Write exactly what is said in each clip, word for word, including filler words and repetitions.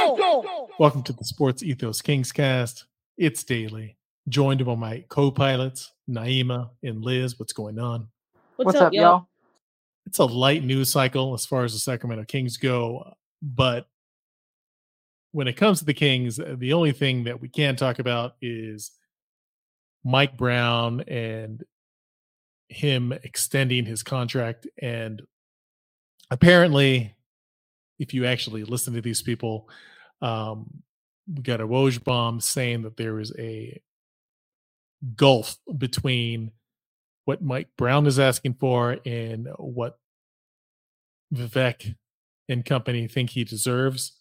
go! Welcome to the Sports Ethos Kings cast. It's daily. Joined by my co-pilots, Naima and Liz. What's going on? What's, What's up, up, y'all? It's a light news cycle as far as the Sacramento Kings go, but when it comes to the Kings, the only thing that we can talk about is Mike Brown and him extending his contract. And apparently, if you actually listen to these people, um, we got a Woj bomb saying that there is a gulf between what Mike Brown is asking for and what Vivek and company think he deserves.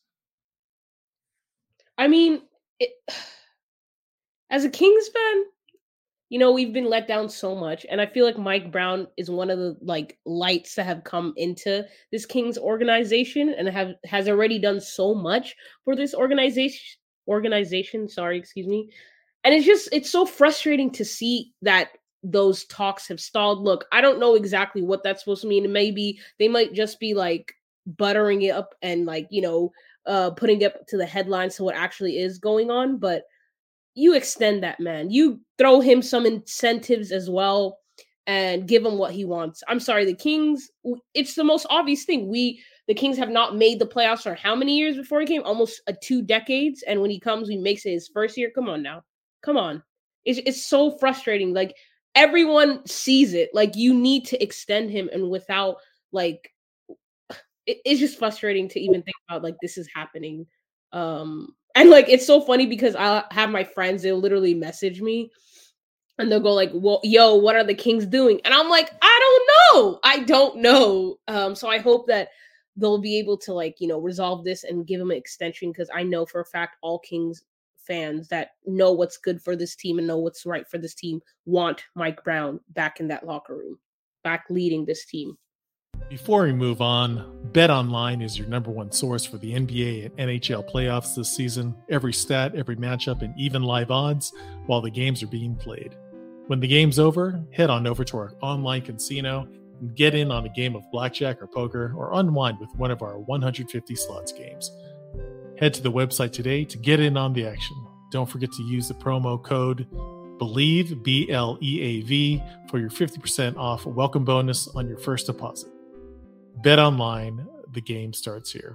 I mean, it, as a Kings fan, you know, we've been let down so much, and I feel like Mike Brown is one of the like lights that have come into this Kings organization and have has already done so much for this organization. Organization, sorry, excuse me. And it's just it's so frustrating to see that those talks have stalled. Look, I don't know exactly what that's supposed to mean. Maybe they might just be like buttering it up and like you know, uh, putting it to the headlines to what actually is going on, but. You extend that man. You throw him some incentives as well and give him what he wants. I'm sorry, the Kings, it's the most obvious thing. We, the Kings have not made the playoffs for how many years before he came? Almost a two decades. And when he comes, he makes it his first year. Come on now. Come on. It's, it's so frustrating. Like everyone sees it. Like you need to extend him. And without like, it, it's just frustrating to even think about like this is happening. Um, And like it's so funny because I have my friends, they'll literally message me and they'll go like, well, yo, what are the Kings doing? And I'm like, I don't know. I don't know. Um, so I hope that they'll be able to like, you know, resolve this and give him an extension because I know for a fact all Kings fans that know what's good for this team and know what's right for this team want Mike Brown back in that locker room, back leading this team. Before we move on, BetOnline is your number one source for the N B A and N H L playoffs this season. Every stat, every matchup, and even live odds while the games are being played. When the game's over, head on over to our online casino and get in on a game of blackjack or poker or unwind with one of our one hundred fifty slots games. Head to the website today to get in on the action. Don't forget to use the promo code BELIEVE, B L E A V, for your fifty percent off welcome bonus on your first deposit. BetOnline, the game starts here.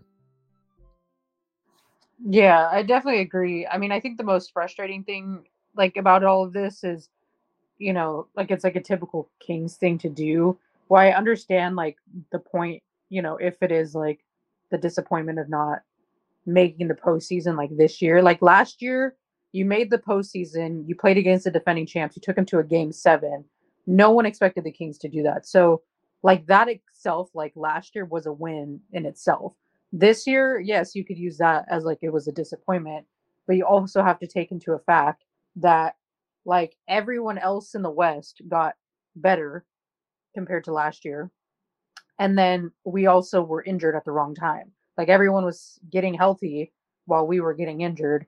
Yeah, I definitely agree. I mean, I think the most frustrating thing, like, about all of this is, you know, like, it's like a typical Kings thing to do. Well, I understand, like, the point, you know, if it is, like, the disappointment of not making the postseason, like, this year. Like, last year, you made the postseason, you played against the defending champs, you took them to a game seven. No one expected the Kings to do that. So, like that itself, like last year was a win in itself. This year, yes, you could use that as like it was a disappointment, but you also have to take into a fact that like everyone else in the West got better compared to last year. And then we also were injured at the wrong time. Like everyone was getting healthy while we were getting injured.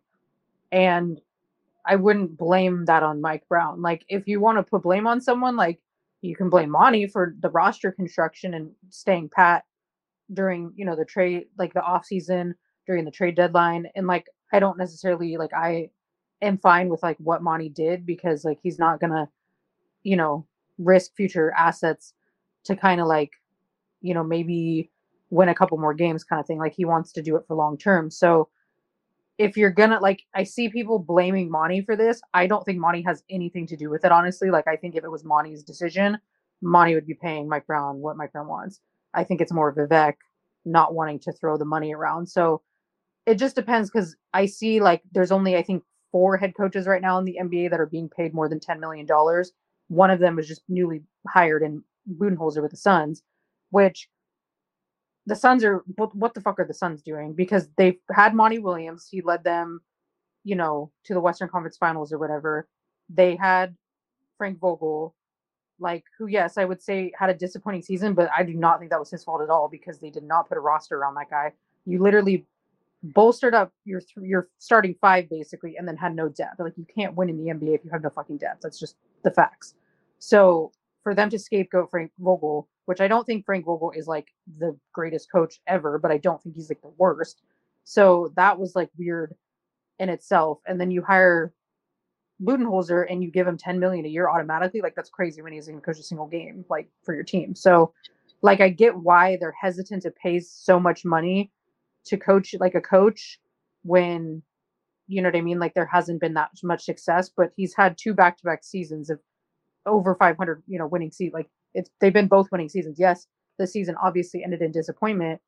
And I wouldn't blame that on Mike Brown. Like if you want to put blame on someone, like you can blame Monty for the roster construction and staying pat during, you know, the trade, like the off season during the trade deadline. And like, I don't necessarily like, I am fine with like what Monty did because like, he's not going to, you know, risk future assets to kind of like, you know, maybe win a couple more games kind of thing. Like he wants to do it for long term. So if you're gonna like, I see people blaming Monty for this. I don't think Monty has anything to do with it, honestly. Like, I think if it was Monty's decision, Monty would be paying Mike Brown what Mike Brown wants. I think it's more Vivek not wanting to throw the money around. So it just depends because I see like there's only I think four head coaches right now in the N B A that are being paid more than ten million dollars. One of them was just newly hired in Budenholzer with the Suns, which. The Suns are what, what the fuck are the Suns doing? Because they've had Monty Williams. He led them, you know, to the Western Conference Finals or whatever. They had Frank Vogel, like who, yes, I would say had a disappointing season, but I do not think that was his fault at all because they did not put a roster around that guy. You literally bolstered up your your starting five basically, and then had no depth. Like you can't win in the N B A if you have no fucking depth. That's just the facts. So for them to scapegoat Frank Vogel, which I don't think Frank Vogel is like the greatest coach ever, but I don't think he's like the worst. So that was like weird in itself. And then you hire Budenholzer and you give him ten million a year automatically. Like that's crazy when he's going to coach a single game like for your team. So like I get why they're hesitant to pay so much money to coach like a coach when, you know what I mean? Like there hasn't been that much success, but he's had two back-to-back seasons of over five hundred, you know, winning season. Like it's, they've been both winning seasons. Yes, the season obviously ended in disappointment,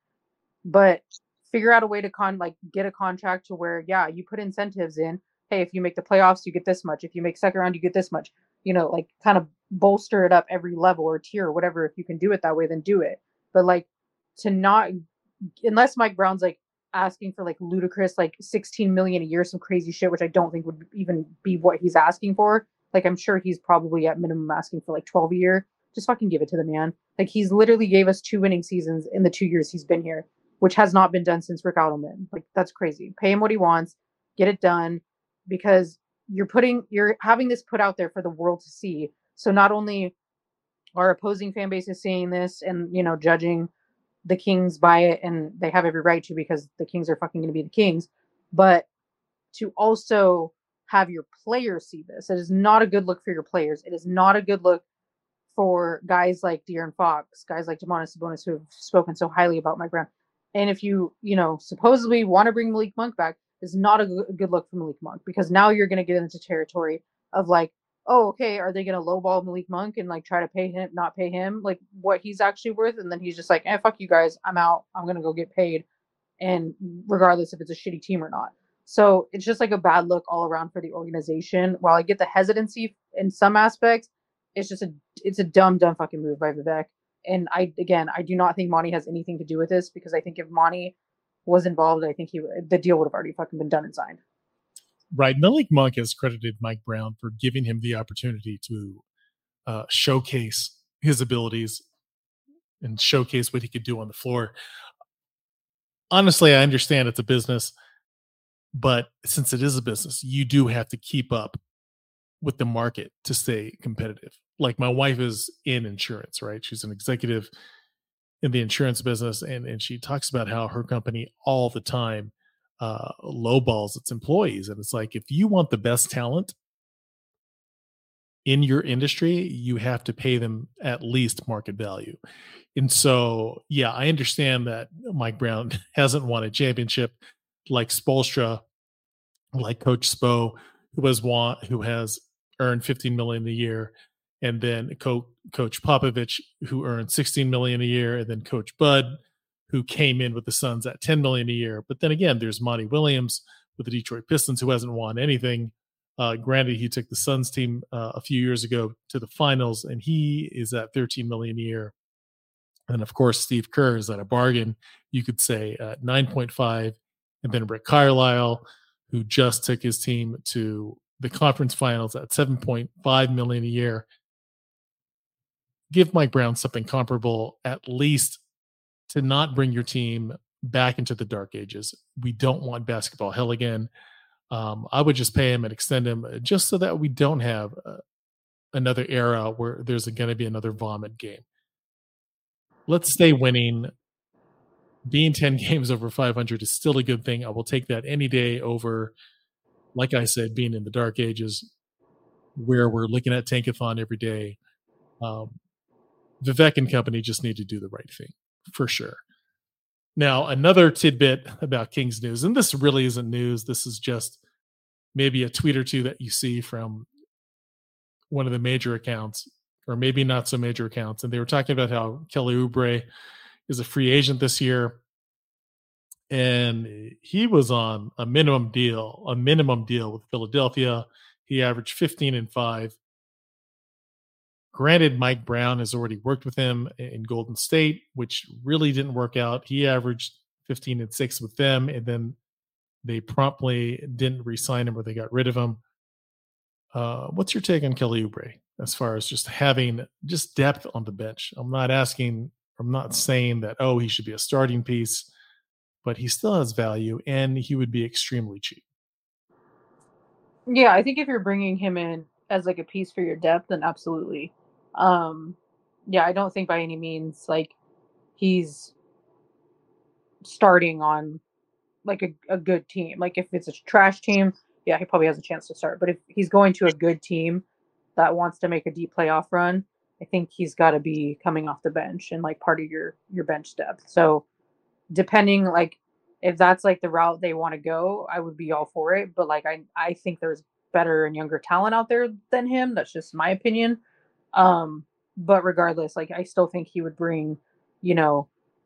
but figure out a way to con like get a contract to where, yeah, you put incentives in. Hey, if you make the playoffs, you get this much. If you make second round, you get this much. You know, like kind of bolster it up every level or tier or whatever. If you can do it that way, then do it. But like to not, unless Mike Brown's like asking for like ludicrous, like sixteen million a year, some crazy shit, which I don't think would even be what he's asking for. Like I'm sure he's probably at minimum asking for like twelve a year. Just fucking give it to the man. Like he's literally gave us two winning seasons in the two years he's been here, which has not been done since Rick Adelman. Like that's crazy. Pay him what he wants, get it done, because you're putting you're having this put out there for the world to see. So not only our opposing fan base is seeing this and, you know, judging the Kings by it, and they have every right to because the Kings are fucking going to be the Kings, but to also have your players see this. It is not a good look for your players. It is not a good look for guys like De'Aaron Fox, guys like Domantas Sabonis who have spoken so highly about Mike Brown. And if you, you know, supposedly want to bring Malik Monk back, it's not a good look for Malik Monk, because now you're going to get into territory of like, oh, okay, are they going to lowball Malik Monk and like try to pay him, not pay him like what he's actually worth? And then he's just like, eh, fuck you guys, I'm out. I'm going to go get paid. And regardless if it's a shitty team or not. So it's just like a bad look all around for the organization. While I get the hesitancy in some aspects, it's just a, it's a dumb, dumb fucking move by Vivek. And I, again, I do not think Monty has anything to do with this, because I think if Monty was involved, I think he the deal would have already fucking been done and signed. Right. Malik Monk has credited Mike Brown for giving him the opportunity to uh, showcase his abilities and showcase what he could do on the floor. Honestly, I understand it's a business, but since it is a business, you do have to keep up with the market to stay competitive. Like my wife is in insurance, right? She's an executive in the insurance business, and, and she talks about how her company all the time uh, lowballs its employees. And it's like, if you want the best talent in your industry, you have to pay them at least market value. And so, yeah, I understand that Mike Brown hasn't won a championship like Spoelstra, like Coach Spo, who has won, who has earned fifteen million a year, and then Co- Coach Popovich, who earned sixteen million a year, and then Coach Bud, who came in with the Suns at ten million a year. But then again, there's Monty Williams with the Detroit Pistons, who hasn't won anything. Uh, granted, he took the Suns team uh, a few years ago to the finals, and he is at thirteen million a year. And of course, Steve Kerr is at a bargain, you could say, at nine point five. And then Rick Carlisle, who just took his team to the conference finals at seven point five million a year. Give Mike Brown something comparable, at least, to not bring your team back into the dark ages. We don't want basketball hell again. Um, I would just pay him and extend him just so that we don't have uh, another era where there's going to be another vomit game. Let's stay winning. Being ten games over five hundred is still a good thing. I will take that any day over, like I said, being in the dark ages where we're looking at Tankathon every day. Um, Vivek and company just need to do the right thing, for sure. Now, another tidbit about Kings news, and this really isn't news. This is just maybe a tweet or two that you see from one of the major accounts, or maybe not so major accounts. And they were talking about how Kelly Oubre is a free agent this year. And he was on a minimum deal, a minimum deal with Philadelphia. He averaged fifteen and five. Granted, Mike Brown has already worked with him in Golden State, which really didn't work out. He averaged fifteen and six with them, and then they promptly didn't re-sign him, or they got rid of him. Uh, what's your take on Kelly Oubre as far as just having just depth on the bench? I'm not asking, I'm not saying that, oh, he should be a starting piece, but he still has value, and he would be extremely cheap. Yeah, I think if you're bringing him in as like a piece for your depth, then absolutely. Um, yeah, I don't think by any means like he's starting on like a, a good team. Like if it's a trash team, yeah, he probably has a chance to start. But if he's going to a good team that wants to make a deep playoff run, I think he's got to be coming off the bench and like part of your your bench depth. So depending like if that's like the route they want to go, I would be all for it. But like I I think there's better and younger talent out there than him. That's just my opinion. Um, but regardless, like I still think he would bring, you know,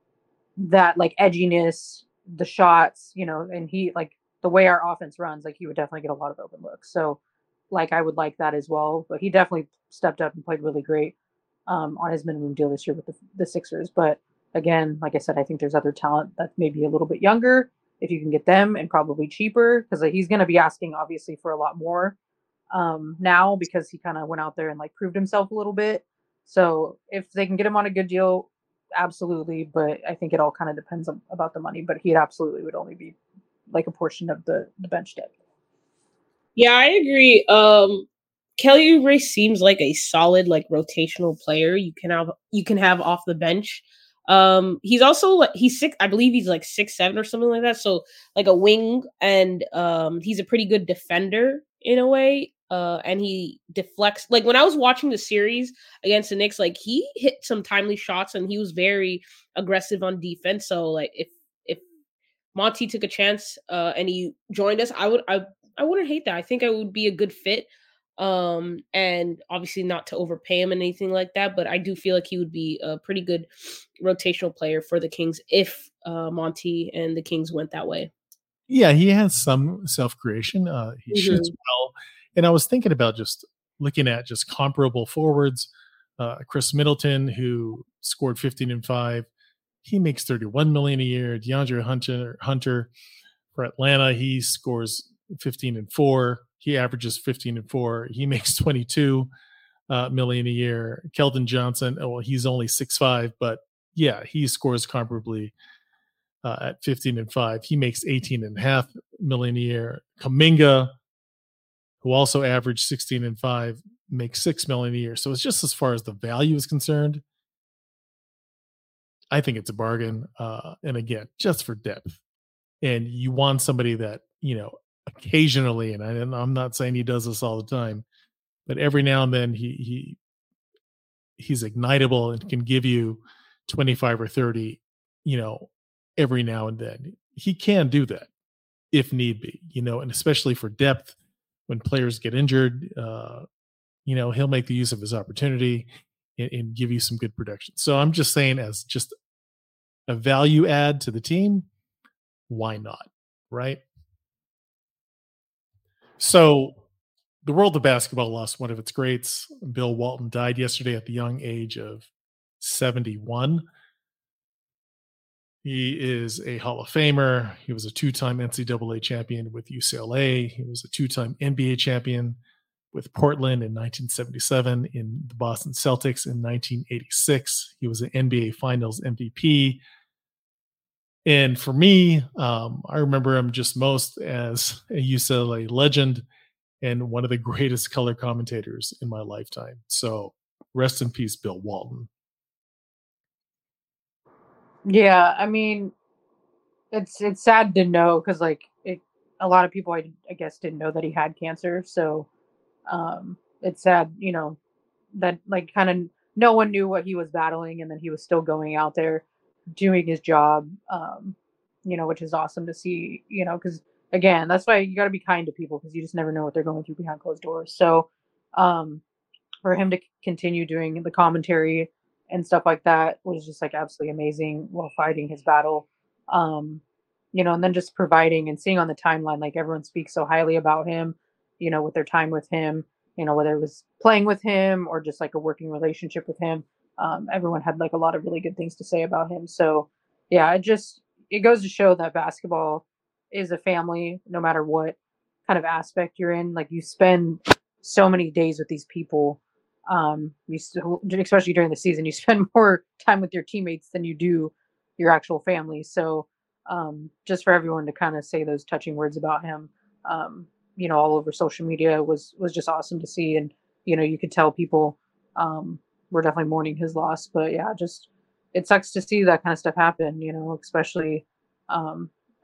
that like edginess, the shots, you know, and he like the way our offense runs, like he would definitely get a lot of open looks. So like I would like that as well. But he definitely stepped up and played really great um, on his minimum deal this year with the, the Sixers. But again, like I said, I think there's other talent that's maybe a little bit younger if you can get them and probably cheaper because like, he's going to be asking obviously for a lot more um, now because he kind of went out there and like proved himself a little bit. So if they can get him on a good deal, absolutely. But I think it all kind of depends on, about the money. But he absolutely would only be like a portion of the, the bench depth. Yeah, I agree. Um, Kelly Oubre seems like a solid, like rotational player. You can have you can have off the bench. Um, he's also like he's six. I believe he's like six seven or something like that. So like a wing, and um, he's a pretty good defender in a way. Uh, and he deflects. Like when I was watching the series against the Knicks, like he hit some timely shots, and he was very aggressive on defense. So like if if Monty took a chance uh, and he joined us, I would I I wouldn't hate that. I think I would be a good fit. Um, and obviously not to overpay him and anything like that, but I do feel like he would be a pretty good rotational player for the Kings if uh, Monty and the Kings went that way. Yeah, he has some self-creation. Uh, he mm-hmm. shoots well. And I was thinking about just looking at just comparable forwards. Uh, Chris Middleton, who scored fifteen and five, he makes thirty-one million dollars a year. DeAndre Hunter, Hunter for Atlanta, he scores fifteen and four. He averages fifteen and four. He makes twenty-two uh, million a year. Keldon Johnson, oh, well, he's only six five, but yeah, he scores comparably uh, at fifteen and five. He makes eighteen and a half million a year. Kuminga, who also averaged sixteen and five, makes six million a year. So it's just as far as the value is concerned, I think it's a bargain. Uh, and again, just for depth. And you want somebody that, you know, occasionally, and, I, and I'm not saying he does this all the time, but every now and then he he he's ignitable and can give you twenty-five or thirty, you know, every now and then. He can do that if need be, you know, and especially for depth when players get injured, uh, you know, he'll make the use of his opportunity and, and give you some good production. So I'm just saying, as just a value add to the team, why not? Right? So the world of basketball lost one of its greats. Bill Walton died yesterday at the young age of seventy-one. He is a Hall of Famer. He was a two-time N C double A champion with U C L A. He was a two-time N B A champion with Portland in nineteen seventy-seven, in the Boston Celtics in nineteen eighty-six. He was an N B A Finals M V P. And for me, um, I remember him just most as a U C L A legend and one of the greatest color commentators in my lifetime. So rest in peace, Bill Walton. Yeah, I mean, it's it's sad to know because like it, a lot of people I, I guess didn't know that he had cancer. So um, it's sad, you know, that like kind of no one knew what he was battling, and then he was still going out there doing his job. Um, you know, which is awesome to see. You know, because again, that's why you got to be kind to people because you just never know what they're going through behind closed doors. So um, for him to continue doing the commentary and stuff like that was just like absolutely amazing while fighting his battle. Um, you know, and then just providing and seeing on the timeline, like everyone speaks so highly about him, you know, with their time with him, you know, whether it was playing with him or just like a working relationship with him. Um, everyone had like a lot of really good things to say about him. So yeah, it just, it goes to show that basketball is a family, no matter what kind of aspect you're in. Like you spend so many days with these people. Um, you still, especially during the season, you spend more time with your teammates than you do your actual family. So, um, just for everyone to kind of say those touching words about him, um, you know, all over social media was, was just awesome to see. And, you know, you could tell people, um, were definitely mourning his loss, but yeah, just, it sucks to see that kind of stuff happen, you know, especially, um,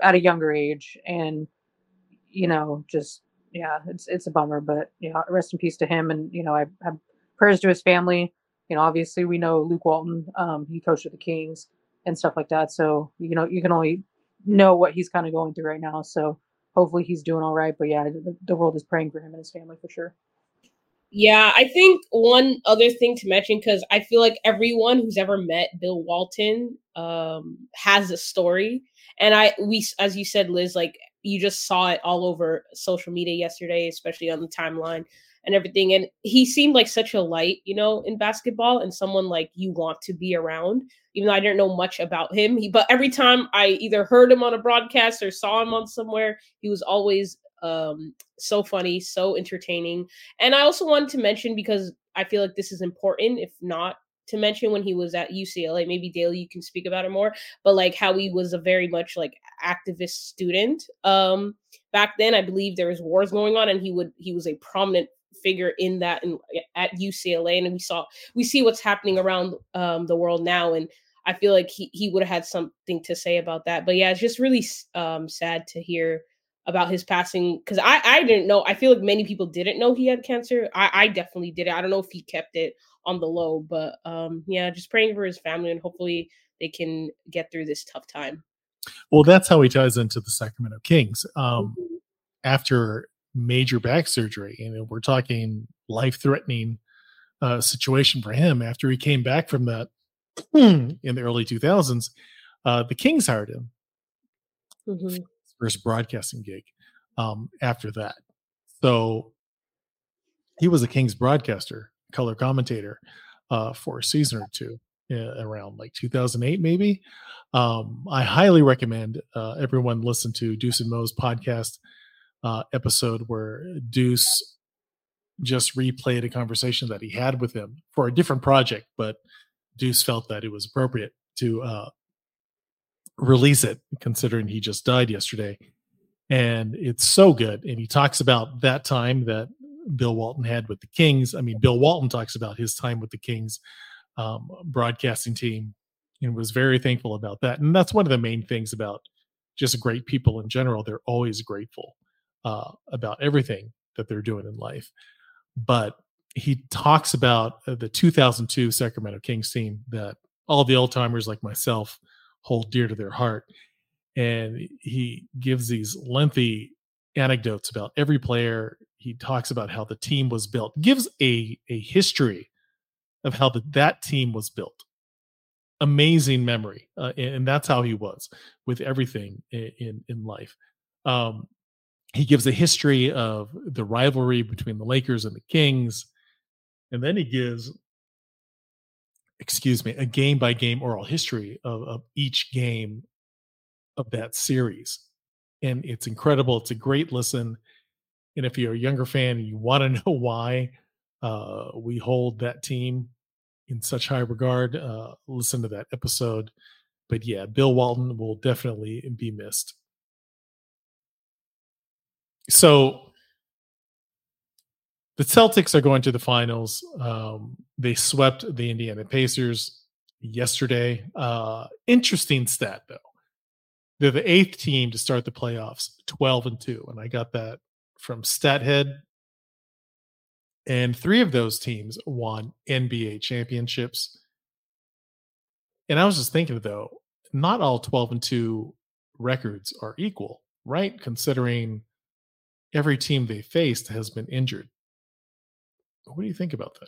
at a younger age, and you know, just yeah, it's it's a bummer, but you know, rest in peace to him, and you know, I have prayers to his family. You know, obviously we know Luke Walton, um, he coached with the Kings and stuff like that, so you know, you can only know what he's kind of going through right now. So hopefully he's doing all right. But yeah, the, the world is praying for him and his family for sure. Yeah, I think one other thing to mention, because I feel like everyone who's ever met Bill Walton um, has a story, and I we as you said, Liz, like you just saw it all over social media yesterday, especially on the timeline and everything. And he seemed like such a light, you know, in basketball, and someone like you want to be around. Even though I didn't know much about him, he, but every time I either heard him on a broadcast or saw him on somewhere, he was always um, so funny, so entertaining. And I also wanted to mention, because I feel like this is important, if not to mention, when he was at U C L A, maybe Daly, you can speak about it more, but like how he was a very much like activist student. Um, back then, I believe there was wars going on, and he would he was a prominent figure in that in, at U C L A, and we saw we see what's happening around um, the world now, and I feel like he he would have had something to say about that. But yeah, it's just really um, sad to hear about his passing, because I I didn't know. I feel like many people didn't know he had cancer. I I definitely did it. I don't know if he kept it on the low, but um yeah, just praying for his family, and hopefully they can get through this tough time. Well, that's how he ties into the Sacramento Kings. Um, Mhm. after major back surgery, and we're talking life-threatening uh, situation for him. After he came back from that in the early two thousands, uh, the Kings hired him Mhm. for his broadcasting gig. Um, after that, so he was a Kings broadcaster, color commentator uh, for a season or two, uh, around like two thousand eight, maybe. Um, I highly recommend uh, everyone listen to Deuce and Mo's podcast uh, episode where Deuce just replayed a conversation that he had with him for a different project, but Deuce felt that it was appropriate to uh, release it, considering he just died yesterday. And it's so good. And he talks about that time that Bill Walton had with the Kings. I mean, Bill Walton talks about his time with the Kings um, broadcasting team, and was very thankful about that. And that's one of the main things about just great people in general. They're always grateful uh, about everything that they're doing in life. But he talks about uh, the two thousand two Sacramento Kings team that all the old timers like myself hold dear to their heart. And he gives these lengthy anecdotes about every player. He talks about how the team was built, gives a, a history of how the, that team was built. Amazing memory. Uh, and, and that's how he was with everything in, in, in life. Um, he gives a history of the rivalry between the Lakers and the Kings. And then he gives, excuse me, a game by game oral history of, of each game of that series. And it's incredible. It's a great listen. And if you're a younger fan and you want to know why uh, we hold that team in such high regard, uh, listen to that episode. But yeah, Bill Walton will definitely be missed. So the Celtics are going to the finals. Um, they swept the Indiana Pacers yesterday. Uh, interesting stat, though. They're the eighth team to start the playoffs, twelve and two. And I got that from StatHead. And three of those teams won N B A championships. And I was just thinking, though, not all twelve and two records are equal, right? Considering every team they faced has been injured. What do you think about that?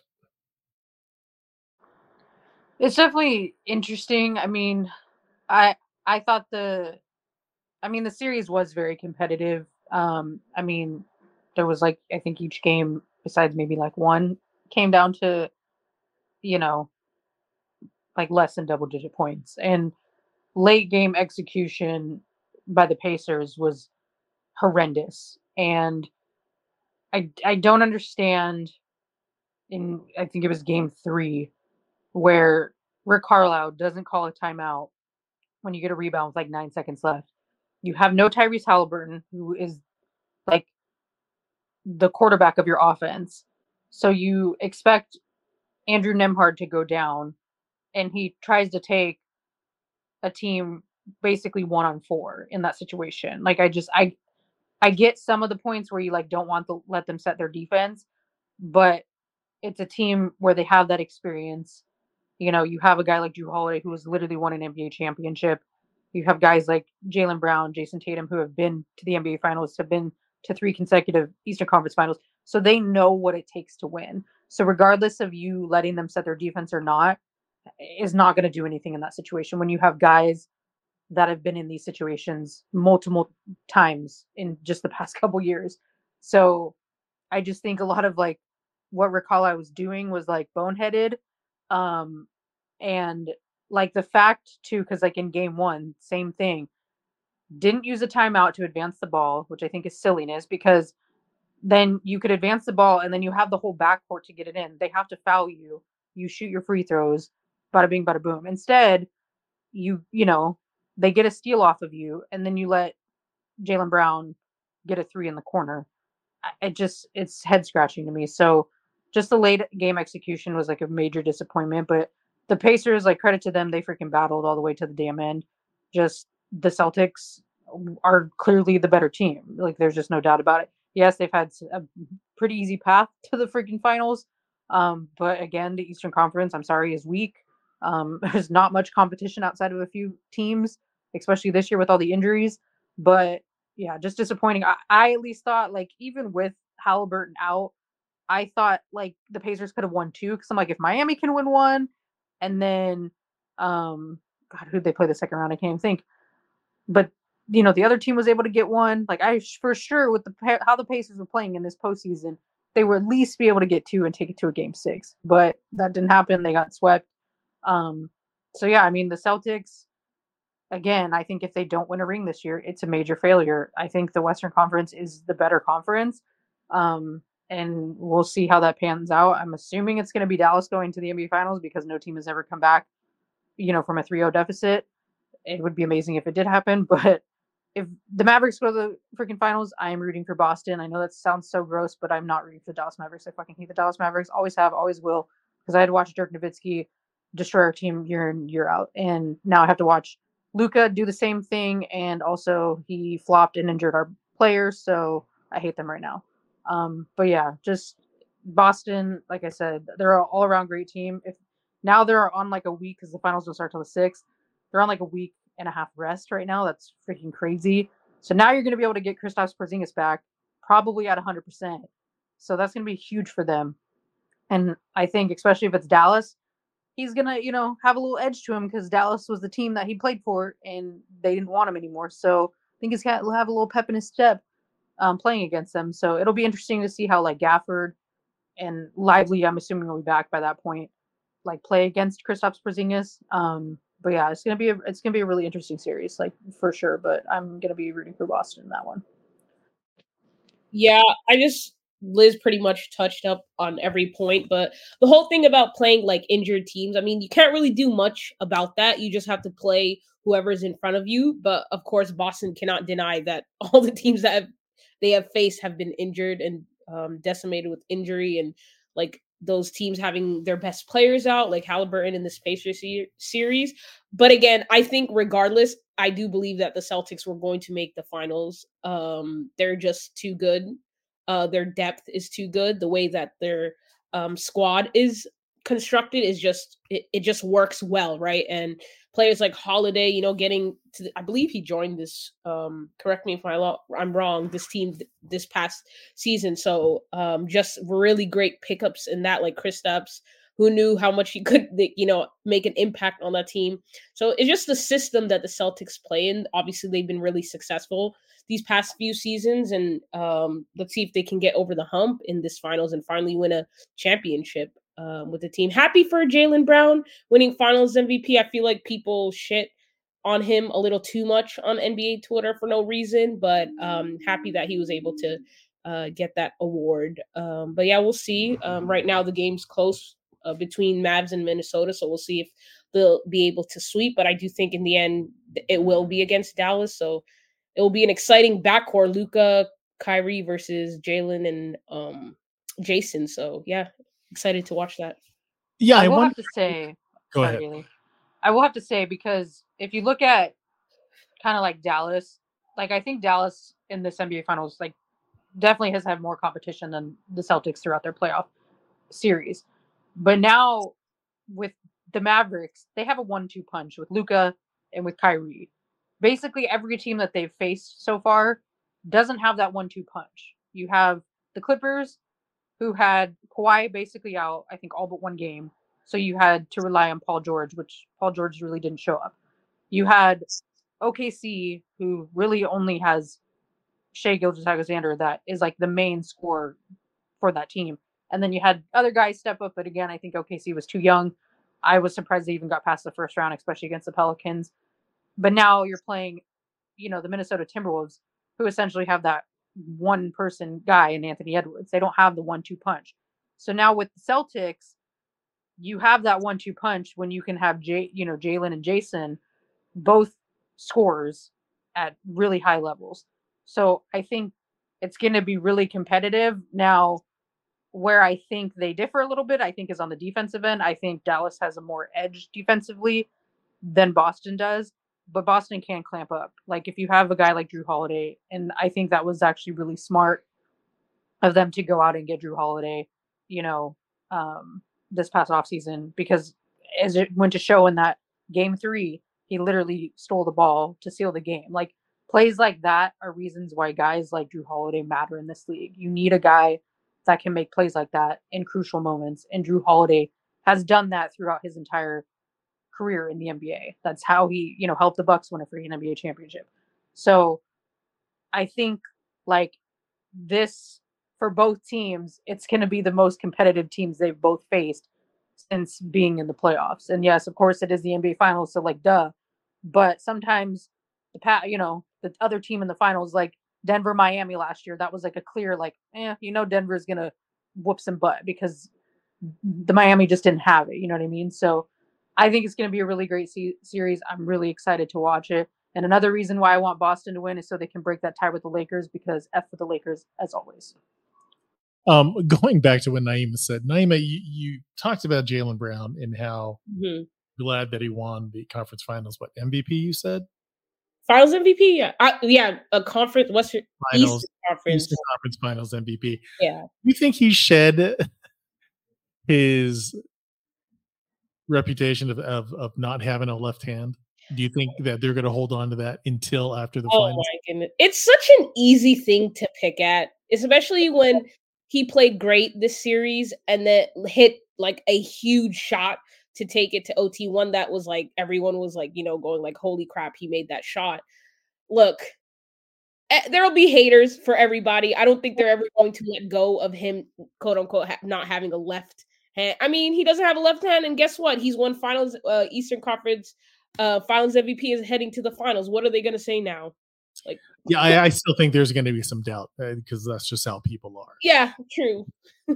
It's definitely interesting. I mean, I I thought the I mean the series was very competitive. Um, I mean, there was like I think each game besides maybe like one came down to, you know, like less than double digit points. And late game execution by the Pacers was horrendous. And I I don't understand in I think it was game three where Rick Carlisle doesn't call a timeout when you get a rebound with like nine seconds left. You have no Tyrese Halliburton, who is like the quarterback of your offense. So you expect Andrew Nemhard to go down, and he tries to take a team basically one on four in that situation. Like I just I I get some of the points where you like don't want to let them set their defense, but it's a team where they have that experience. You know, you have a guy like Drew Holiday who has literally won an N B A championship. You have guys like Jaylen Brown, Jason Tatum, who have been to the N B A Finals, have been to three consecutive Eastern Conference Finals. So they know what it takes to win. So regardless of you letting them set their defense or not, is not going to do anything in that situation when you have guys that have been in these situations multiple times in just the past couple years. So I just think a lot of like what Rick Carlisle was doing was like boneheaded. Um, and like the fact too, because like in game one, same thing, didn't use a timeout to advance the ball, which I think is silliness because then you could advance the ball and then you have the whole backcourt to get it in. They have to foul you. You shoot your free throws, bada bing, bada boom. Instead, you, you know, they get a steal off of you and then you let Jaylen Brown get a three in the corner. It just, it's head scratching to me. So just the late game execution was like a major disappointment, but the Pacers, like credit to them, they freaking battled all the way to the damn end. Just the Celtics are clearly the better team. Like there's just no doubt about it. Yes, they've had a pretty easy path to the freaking finals. Um, but again, the Eastern Conference, I'm sorry, is weak. Um, there's not much competition outside of a few teams, especially this year with all the injuries. But yeah, just disappointing. I, I at least thought like even with Halliburton out, I thought like the Pacers could have won two because I'm like, if Miami can win one, and then um, God, who'd they play the second round? I can't even think. But you know, the other team was able to get one. Like I for sure with the how the Pacers were playing in this postseason, they would at least be able to get two and take it to a game six. But that didn't happen. They got swept. Um, so yeah, I mean the Celtics. Again, I think if they don't win a ring this year, it's a major failure. I think the Western Conference is the better conference. Um, and we'll see how that pans out. I'm assuming it's going to be Dallas going to the N B A Finals because no team has ever come back, you know, from a three oh deficit. It would be amazing if it did happen, but if the Mavericks go to the freaking finals, I am rooting for Boston. I know that sounds so gross, but I'm not rooting for the Dallas Mavericks. I fucking hate the Dallas Mavericks. Always have, always will, because I had to watch Dirk Nowitzki destroy our team year in, year out. And now I have to watch Luka do the same thing, and also he flopped and injured our players, so I hate them right now. Um, but yeah, just Boston, like I said, they're an all-around great team. If now they're on like a week because the finals don't start till the sixth, they're on like a week and a half rest right now. That's freaking crazy. So now you're going to be able to get Kristaps Porzingis back, probably at one hundred percent. So that's going to be huge for them. And I think, especially if it's Dallas, he's going to, you know, have a little edge to him because Dallas was the team that he played for and they didn't want him anymore. So I think he's going to have a little pep in his step um, playing against them. So it'll be interesting to see how, like, Gafford and Lively, I'm assuming, will be back by that point, like, play against Kristaps Porzingis. Um, but yeah, it's gonna be a, it's gonna be a really interesting series, like for sure. But I'm gonna be rooting for Boston in that one. Yeah, I just Liz pretty much touched up on every point, but the whole thing about playing like injured teams, I mean, you can't really do much about that. You just have to play whoever's in front of you. But of course, Boston cannot deny that all the teams that have, they have faced have been injured and um, decimated with injury, and like those teams having their best players out, like Halliburton in the Pacers se- series. But again, I think regardless, I do believe that the Celtics were going to make the finals. Um, they're just too good. Uh, their depth is too good. The way that their um, squad is constructed is just, it, it just works well, right? And players like Holiday, you know, getting to, the, I believe he joined this, um, correct me if I lo- I'm wrong, this team th- this past season. So um, just really great pickups in that, like Kristaps, who knew how much he could, you know, make an impact on that team. So it's just the system that the Celtics play in. Obviously, they've been really successful these past few seasons, and um, let's see if they can get over the hump in this finals and finally win a championship um, with the team. Happy for Jaylen Brown winning finals M V P. I feel like people shit on him a little too much on N B A Twitter for no reason, but um, happy that he was able to uh, get that award. Um, but yeah, we'll see. Um, right now, the game's close uh, between Mavs and Minnesota, so we'll see if they'll be able to sweep. But I do think in the end, it will be against Dallas, so it will be an exciting backcourt, Luka, Kyrie versus Jaylen and um, Jason. So yeah, excited to watch that. Yeah, I, I will wonder... have to say. Go sorry, ahead. Haley. I will have to say, because if you look at kind of like Dallas. Like I think Dallas in this N B A Finals like definitely has had more competition than the Celtics throughout their playoff series. But now with the Mavericks, they have a one two punch with Luka and with Kyrie. Basically, every team that they've faced so far doesn't have that one two punch. You have the Clippers, who had Kawhi basically out, I think, all but one game. So you had to rely on Paul George, which Paul George really didn't show up. You had O K C, who really only has Shai Gilgeous-Alexander that is like the main scorer for that team. And then you had other guys step up, but again, I think O K C was too young. I was surprised they even got past the first round, especially against the Pelicans. But now you're playing, you know, the Minnesota Timberwolves, who essentially have that one person guy in Anthony Edwards. They don't have the one two punch. So now with the Celtics, you have that one two punch when you can have Jay, you know, Jalen and Jason, both scorers at really high levels. So I think it's going to be really competitive. Now, where I think they differ a little bit, I think is on the defensive end. I think Dallas has a more edge defensively than Boston does, but Boston can clamp up. Like if you have a guy like Drew Holiday, and I think that was actually really smart of them to go out and get Drew Holiday, you know, um, this past offseason, because as it went to show in that game three, he literally stole the ball to seal the game. Like plays like that are reasons why guys like Drew Holiday matter in this league. You need a guy that can make plays like that in crucial moments. And Drew Holiday has done that throughout his entire career in the N B A. That's how he, you know, helped the Bucks win a freaking N B A championship. So I think like this for both teams, it's going to be the most competitive teams they've both faced since being in the playoffs. And yes, of course it is the N B A finals. So like, duh, but sometimes the pat, you know, the other team in the finals, like Denver, Miami last year, that was like a clear, like, eh, you know, Denver's going to whoop some butt because the Miami just didn't have it. You know what I mean? So I think it's going to be a really great se- series. I'm really excited to watch it. And another reason why I want Boston to win is so they can break that tie with the Lakers, because F with the Lakers as always. Um, going back to what Naima said, Naima, you, you talked about Jaylen Brown and how mm-hmm. glad that he won the conference finals. What M V P you said? Finals M V P, yeah, I, yeah, a conference, Western finals, Eastern Conference, Eastern Conference Finals M V P. Yeah, you think he shed his reputation of, of of not having a left hand? Do you think that they're going to hold on to that until after the oh finals? My goodness, it's such an easy thing to pick at, especially when he played great this series and then hit like a huge shot to take it to O T, one that was like everyone was like, you know, going like, holy crap, he made that shot. Look, there'll be haters for everybody. I don't think they're ever going to let go of him, quote unquote, ha- not having a left hand. I mean, he doesn't have a left hand, and guess what? He's won finals, uh, Eastern Conference uh, Finals M V P is heading to the finals. What are they going to say now? Like, yeah, I, I still think there's going to be some doubt uh, because that's just how people are. Yeah, true.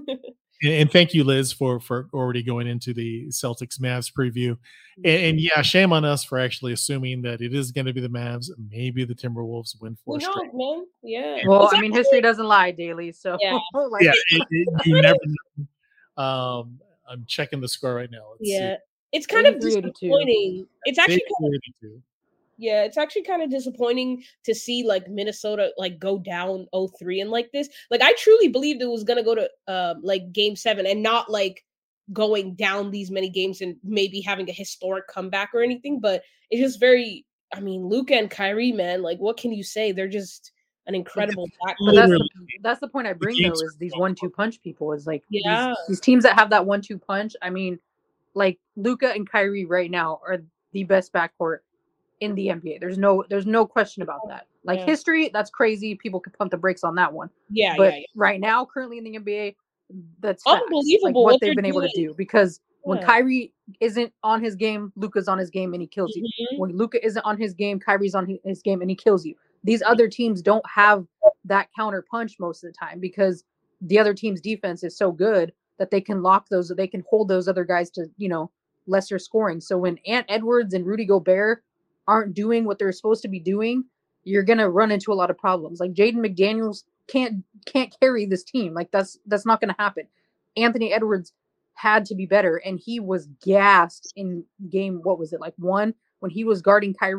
And, and thank you, Liz, for for already going into the Celtics Mavs preview. And, and yeah, shame on us for actually assuming that it is going to be the Mavs. Maybe the Timberwolves win four Who knows, straight. man? Yeah. Well, It's I mean, actually- history doesn't lie, Daily. So Yeah. like, Yeah, it, it, you never know. Um, I'm checking the score right now. Let's yeah, see. it's kind of eighty-three eighty-two. disappointing. It's actually kind of, eighty-two. yeah, it's actually kind of disappointing to see like Minnesota like go down oh three and like this. Like I truly believed it was gonna go to uh, like game seven and not like going down these many games and maybe having a historic comeback or anything. But it's just very, I mean, Luka and Kyrie, man, like what can you say? They're just an incredible But backcourt. that's the, Literally. that's the point I bring games though, are is these so one two punch people is like Yeah. these, these teams that have that one two punch. I mean, like Luka and Kyrie right now are the best backcourt in the N B A. There's no there's no question about that. Like Yeah. history, that's crazy. People could pump the brakes on that one. Yeah, But yeah, yeah. right now, currently in the N B A, that's facts. Like Unbelievable what what they've they're been able to doing. do. Because when Yeah. Kyrie isn't on his game, Luka's on his game and he kills you. Mhm. When Luka isn't on his game, Kyrie's on hi- his game and he kills you. These other teams don't have that counter punch most of the time because the other team's defense is so good that they can lock those, they can hold those other guys to, you know, lesser scoring. So when Ant Edwards and Rudy Gobert aren't doing what they're supposed to be doing, you're gonna run into a lot of problems. Like Jaden McDaniels can't can't carry this team. Like that's that's not gonna happen. Anthony Edwards had to be better, and he was gassed in game. What was it like one when he was guarding Kyrie?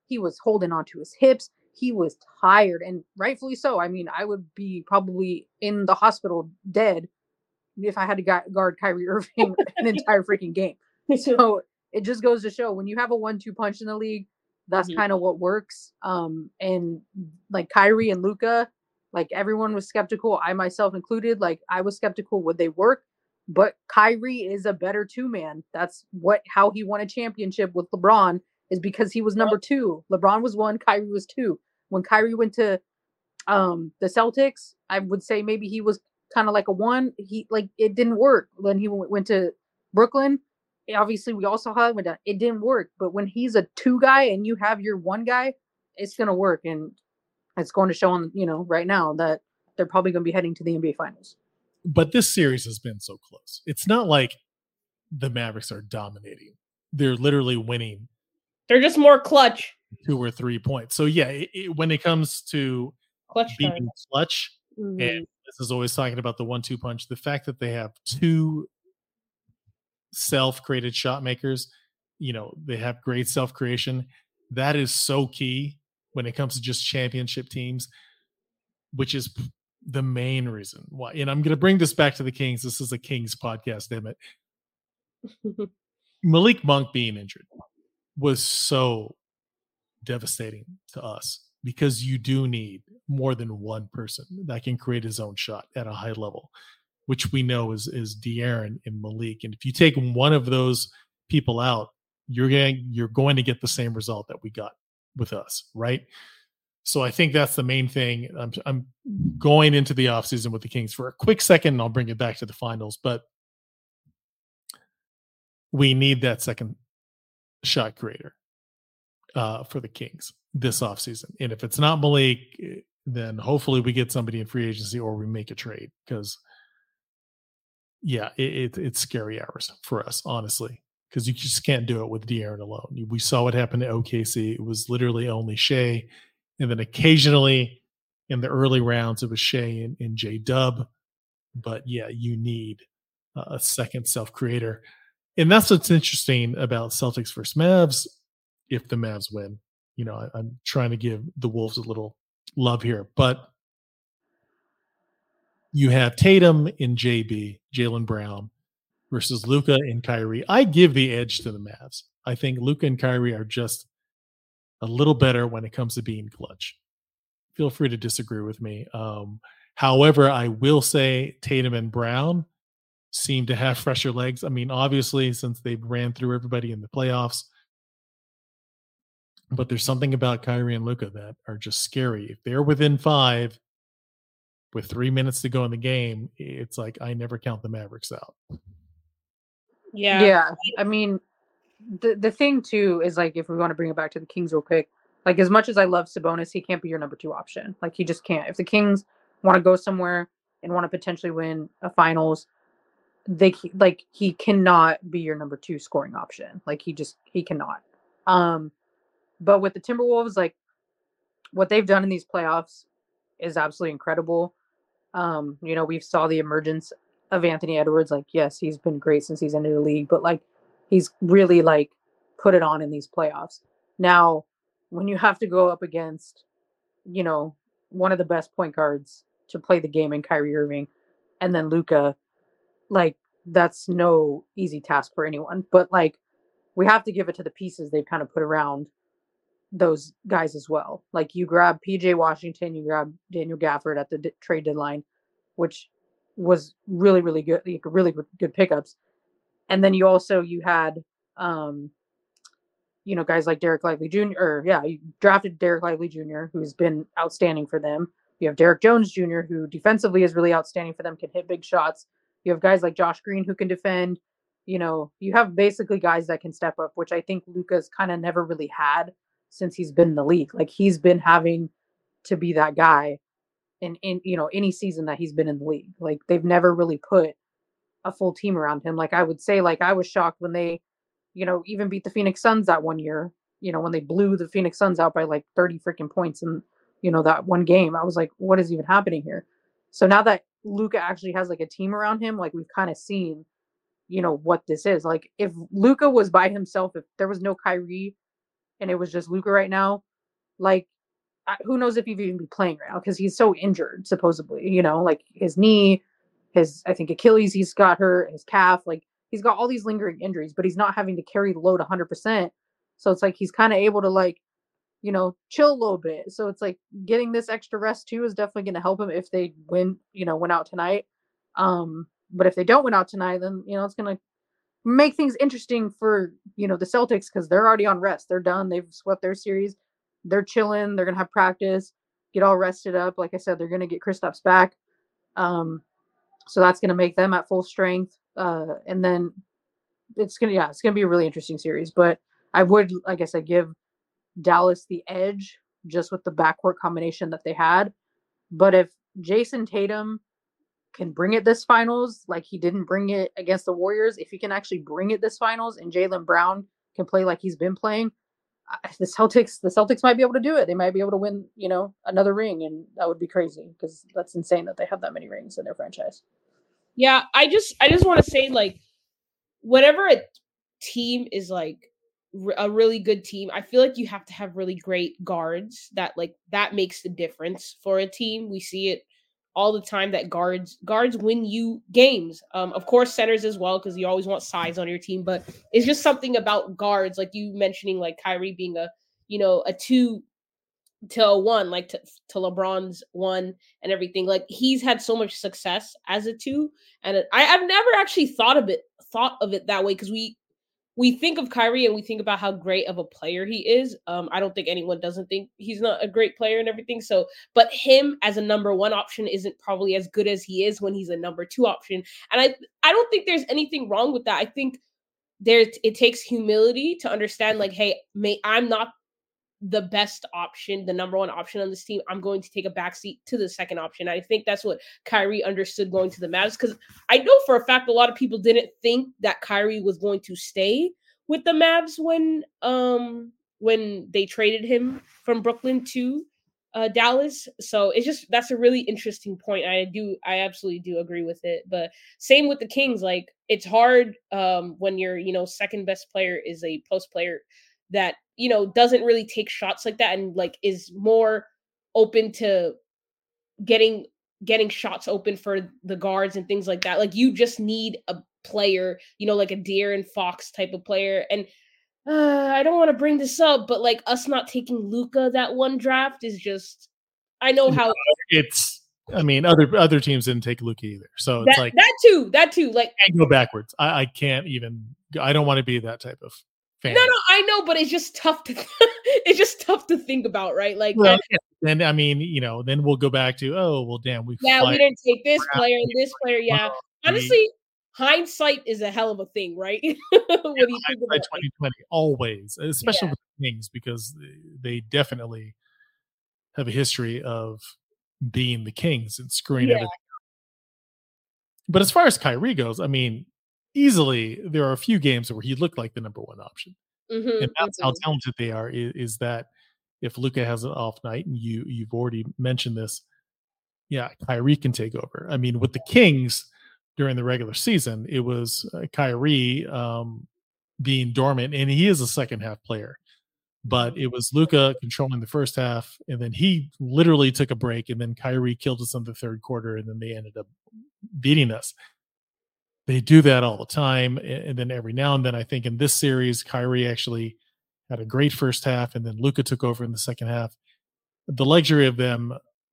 He was holding onto his hips. He was tired, and rightfully so. I mean, I would be probably in the hospital dead if I had to guard Kyrie Irving an entire freaking game. So it just goes to show when you have a one two punch in the league, that's mm-hmm. kind of what works. Um, and like Kyrie and Luka, like everyone was skeptical, I myself included. Like I was skeptical, would they work? But Kyrie is a better two man. That's what how he won a championship with LeBron is because he was number two. LeBron was one, Kyrie was two. When Kyrie went to um, the Celtics, I would say maybe he was kind of like a one. He like it didn't work when he went, went to Brooklyn. Obviously, we also saw it. It didn't work. But when he's a two guy and you have your one guy, it's gonna work, and it's going to show on you know right now that they're probably going to be heading to the N B A Finals. But this series has been so close. It's not like the Mavericks are dominating. They're literally winning. They're just more clutch. Two or three points. So yeah, it, it, when it comes to clutch being time. clutch, mm-hmm. and this is always talking about the one two punch, the fact that they have two self-created shot makers, you know, they have great self-creation. That is so key when it comes to just championship teams, which is the main reason why. And I'm going to bring this back to the Kings. This is a Kings podcast, damn it. Malik Monk being injured was so devastating to us because you do need more than one person that can create his own shot at a high level, which we know is is De'Aaron and Malik. And if you take one of those people out, you're going you're going to get the same result that we got with us, right? So I think that's the main thing. I'm, I'm going into the offseason with the Kings for a quick second, and I'll bring it back to the finals. But we need that second shot creator uh, for the Kings this offseason. And if it's not Malik, then hopefully we get somebody in free agency or we make a trade because, yeah, it, it, it's scary hours for us, honestly, because you just can't do it with De'Aaron alone. We saw what happened to O K C. It was literally only Shea. And then occasionally in the early rounds, it was Shea and, and J-Dub. But, yeah, you need uh, a second self-creator. And that's what's interesting about Celtics versus Mavs if the Mavs win. You know, I, I'm trying to give the Wolves a little love here. But you have Tatum and J B, Jaylen Brown, versus Luka and Kyrie. I give the edge to the Mavs. I think Luka and Kyrie are just a little better when it comes to being clutch. Feel free to disagree with me. Um, however, I will say Tatum and Brown seem to have fresher legs. I mean, obviously, since they ran through everybody in the playoffs, but there's something about Kyrie and Luka that are just scary. If they're within five with three minutes to go in the game, it's like I never count the Mavericks out. Yeah. Yeah. I mean, the the thing too is like if we want to bring it back to the Kings real quick, like as much as I love Sabonis, he can't be your number two option. Like he just can't. If the Kings want to go somewhere and want to potentially win a finals, they like he cannot be your number two scoring option. Like he just he cannot. Um, but with the Timberwolves, like what they've done in these playoffs is absolutely incredible. Um, you know, we've saw the emergence of Anthony Edwards. Like, yes, he's been great since he's entered the league, but like he's really like put it on in these playoffs. Now, when you have to go up against, you know, one of the best point guards to play the game in Kyrie Irving and then Luka, like that's no easy task for anyone. But like we have to give it to the pieces they've kind of put around those guys as well. Like you grab P J Washington, you grab Daniel Gafford at the d- trade deadline, which was really, really good, like, really good pickups. And then you also, you had, um, you know, guys like Derek Lively Junior Or yeah, you drafted Derek Lively Junior, who's been outstanding for them. You have Derek Jones Junior, who defensively is really outstanding for them, can hit big shots. You have guys like Josh Green who can defend. You know, you have basically guys that can step up, which I think Luka's kind of never really had since he's been in the league. Like he's been having to be that guy in, in, you know, any season that he's been in the league. Like they've never really put a full team around him. Like I would say, like I was shocked when they, you know, even beat the Phoenix Suns that one year, you know, when they blew the Phoenix Suns out by like thirty freaking points in, you know, that one game. I was like, what is even happening here? So now that Luka actually has like a team around him, like we've kind of seen, you know, what this is. Like if Luka was by himself, if there was no Kyrie, and it was just Luka right now, like, who knows if he'd even be playing right now because he's so injured, supposedly, you know, like his knee, his, I think, Achilles, he's got hurt, his calf, like he's got all these lingering injuries, but he's not having to carry the load one hundred percent. So it's like he's kind of able to, like, you know, chill a little bit. So it's like getting this extra rest too is definitely going to help him if they win, you know, win out tonight. Um, but if they don't win out tonight, then, you know, it's going to make things interesting for, you know, the Celtics because they're already on rest. They're done. They've swept their series. They're chilling. They're going to have practice, get all rested up. Like I said, they're going to get Kristaps back. Um, so that's going to make them at full strength. Uh, and then it's going to, yeah, it's going to be a really interesting series. But I would, like I said, give Dallas the edge just with the backcourt combination that they had. But if Jason Tatum can bring it this finals, like he didn't bring it against the Warriors, if he can actually bring it this finals and Jaylen Brown can play like he's been playing, the Celtics, the Celtics might be able to do it. They might be able to win, you know, another ring, and that would be crazy because that's insane that they have that many rings in their franchise. Yeah, I just, I just want to say, like, whatever a team is like a really good team, I feel like you have to have really great guards. That like that makes the difference for a team. We see it all the time that guards guards win you games. Um, of course, centers as well because you always want size on your team. But it's just something about guards, like you mentioning, like Kyrie being a you know a two to a one, like to, to LeBron's one and everything. Like he's had so much success as a two, and I, I've never actually thought of it thought of it that way because we. We think of Kyrie and we think about how great of a player he is. Um, I don't think anyone doesn't think he's not a great player and everything. So, but him as a number one option isn't probably as good as he is when he's a number two option. And I, I don't think there's anything wrong with that. I think there's, it takes humility to understand, like, hey, may, I'm not the best option, the number one option on this team. I'm going to take a backseat to the second option. I think that's what Kyrie understood going to the Mavs, because I know for a fact a lot of people didn't think that Kyrie was going to stay with the Mavs when um when they traded him from Brooklyn to uh, Dallas. So it's just, that's a really interesting point. I do, I absolutely do agree with it. But same with the Kings. Like it's hard um when your you know second best player is a post player that, you know, doesn't really take shots like that and like is more open to getting getting shots open for the guards and things like that. Like you just need a player, you know, like a De'Aaron Fox type of player. And uh, I don't want to bring this up, but like us not taking Luka that one draft is just, I know how it's, I mean, other other teams didn't take Luka either. So it's that, like that too, that too. Like I can't go backwards. I, I can't even, I don't want to be that type of fan. No, no, I know, but it's just tough to it's just tough to think about, right? Like well, yeah. Then I mean, you know, then we'll go back to, oh well, damn, we yeah, we didn't take this player and this player. Yeah, well, honestly, we, hindsight is a hell of a thing, right? when yeah, you think about twenty twenty, always, especially yeah. with the Kings, because they definitely have a history of being the Kings and screwing yeah. everything up. But as far as Kyrie goes, I mean, easily there are a few games where he looked like the number one option. Mm-hmm, and that's mm-hmm. how talented they are, is, is that if Luka has an off night, and you you've already mentioned this, yeah, Kyrie can take over. I mean, with the Kings during the regular season, it was uh, Kyrie um, being dormant, and he is a second half player. But it was Luka controlling the first half, and then he literally took a break, and then Kyrie killed us in the third quarter, and then they ended up beating us. They do that all the time, and then every now and then, I think in this series, Kyrie actually had a great first half, and then Luka took over in the second half. The luxury of them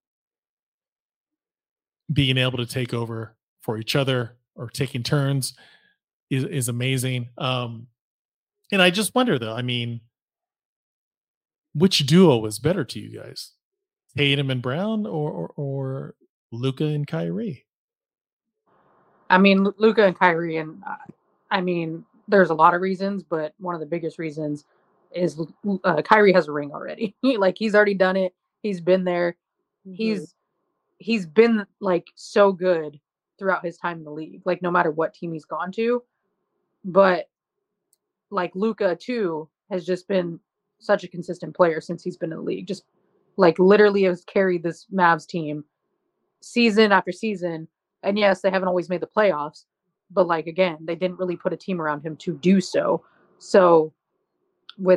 being able to take over for each other or taking turns is, is amazing. Um, and I just wonder, though, I mean, which duo is better to you guys? Tatum and Brown or, or, or Luka and Kyrie? I mean, Luka and Kyrie, and uh, I mean, there's a lot of reasons, but one of the biggest reasons is uh, Kyrie has a ring already. He, like he's already done it. He's been there. Mm-hmm. He's he's been like so good throughout his time in the league. Like no matter what team he's gone to, but like Luka too has just been such a consistent player since he's been in the league. Just like literally has carried this Mavs team season after season. And yes, they haven't always made the playoffs, but like again, they didn't really put a team around him to do so. So with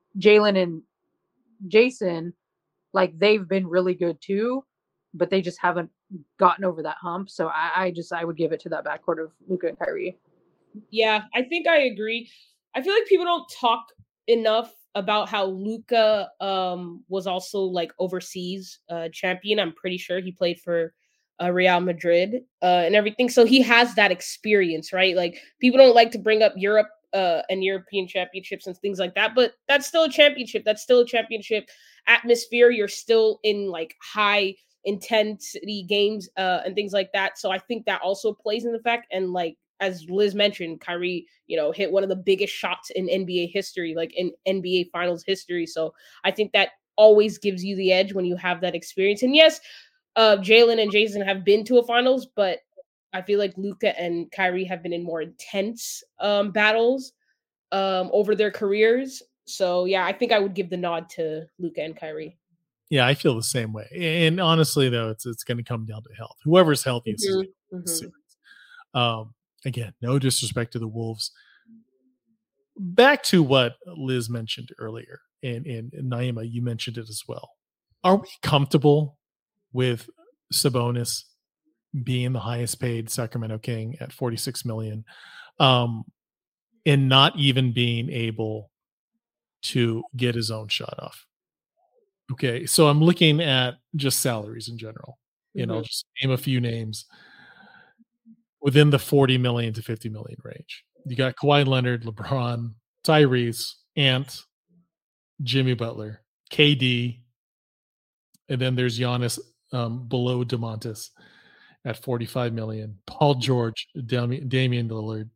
Jalen and Jason, like they've been really good too, but they just haven't gotten over that hump. So I, I just I would give it to that backcourt of Luka and Kyrie. Yeah, I think I agree. I feel like people don't talk enough about how Luka um, was also like overseas uh, champion. I'm pretty sure he played for uh, Real Madrid uh, and everything. So he has that experience, right? Like people don't like to bring up Europe uh, and European championships and things like that, but that's still a championship. That's still a championship atmosphere. You're still in like high intensity games uh, and things like that. So I think that also plays in the fact. And like as Liz mentioned, Kyrie, you know, hit one of the biggest shots in N B A history, like in N B A Finals history. So I think that always gives you the edge when you have that experience. And yes, uh, Jalen and Jason have been to a finals, but I feel like Luka and Kyrie have been in more intense um, battles um, over their careers. So yeah, I think I would give the nod to Luka and Kyrie. Yeah, I feel the same way. And honestly, though, it's it's going to come down to health. Whoever's healthiest Mm-hmm. is going to win the series. Um, again, no disrespect to the Wolves. Back to what Liz mentioned earlier, and, and, and Naima, you mentioned it as well. Are we comfortable with Sabonis being the highest paid Sacramento King at forty-six million dollars um, and not even being able to get his own shot off? Okay, so I'm looking at just salaries in general, and mm-hmm. I'll just name a few names within the forty million to fifty million range. You got Kawhi Leonard, LeBron, Tyrese, Ant, Jimmy Butler, K D, and then there's Giannis um, below DeMontis at forty-five million. Paul George, Dam- Damian Lillard,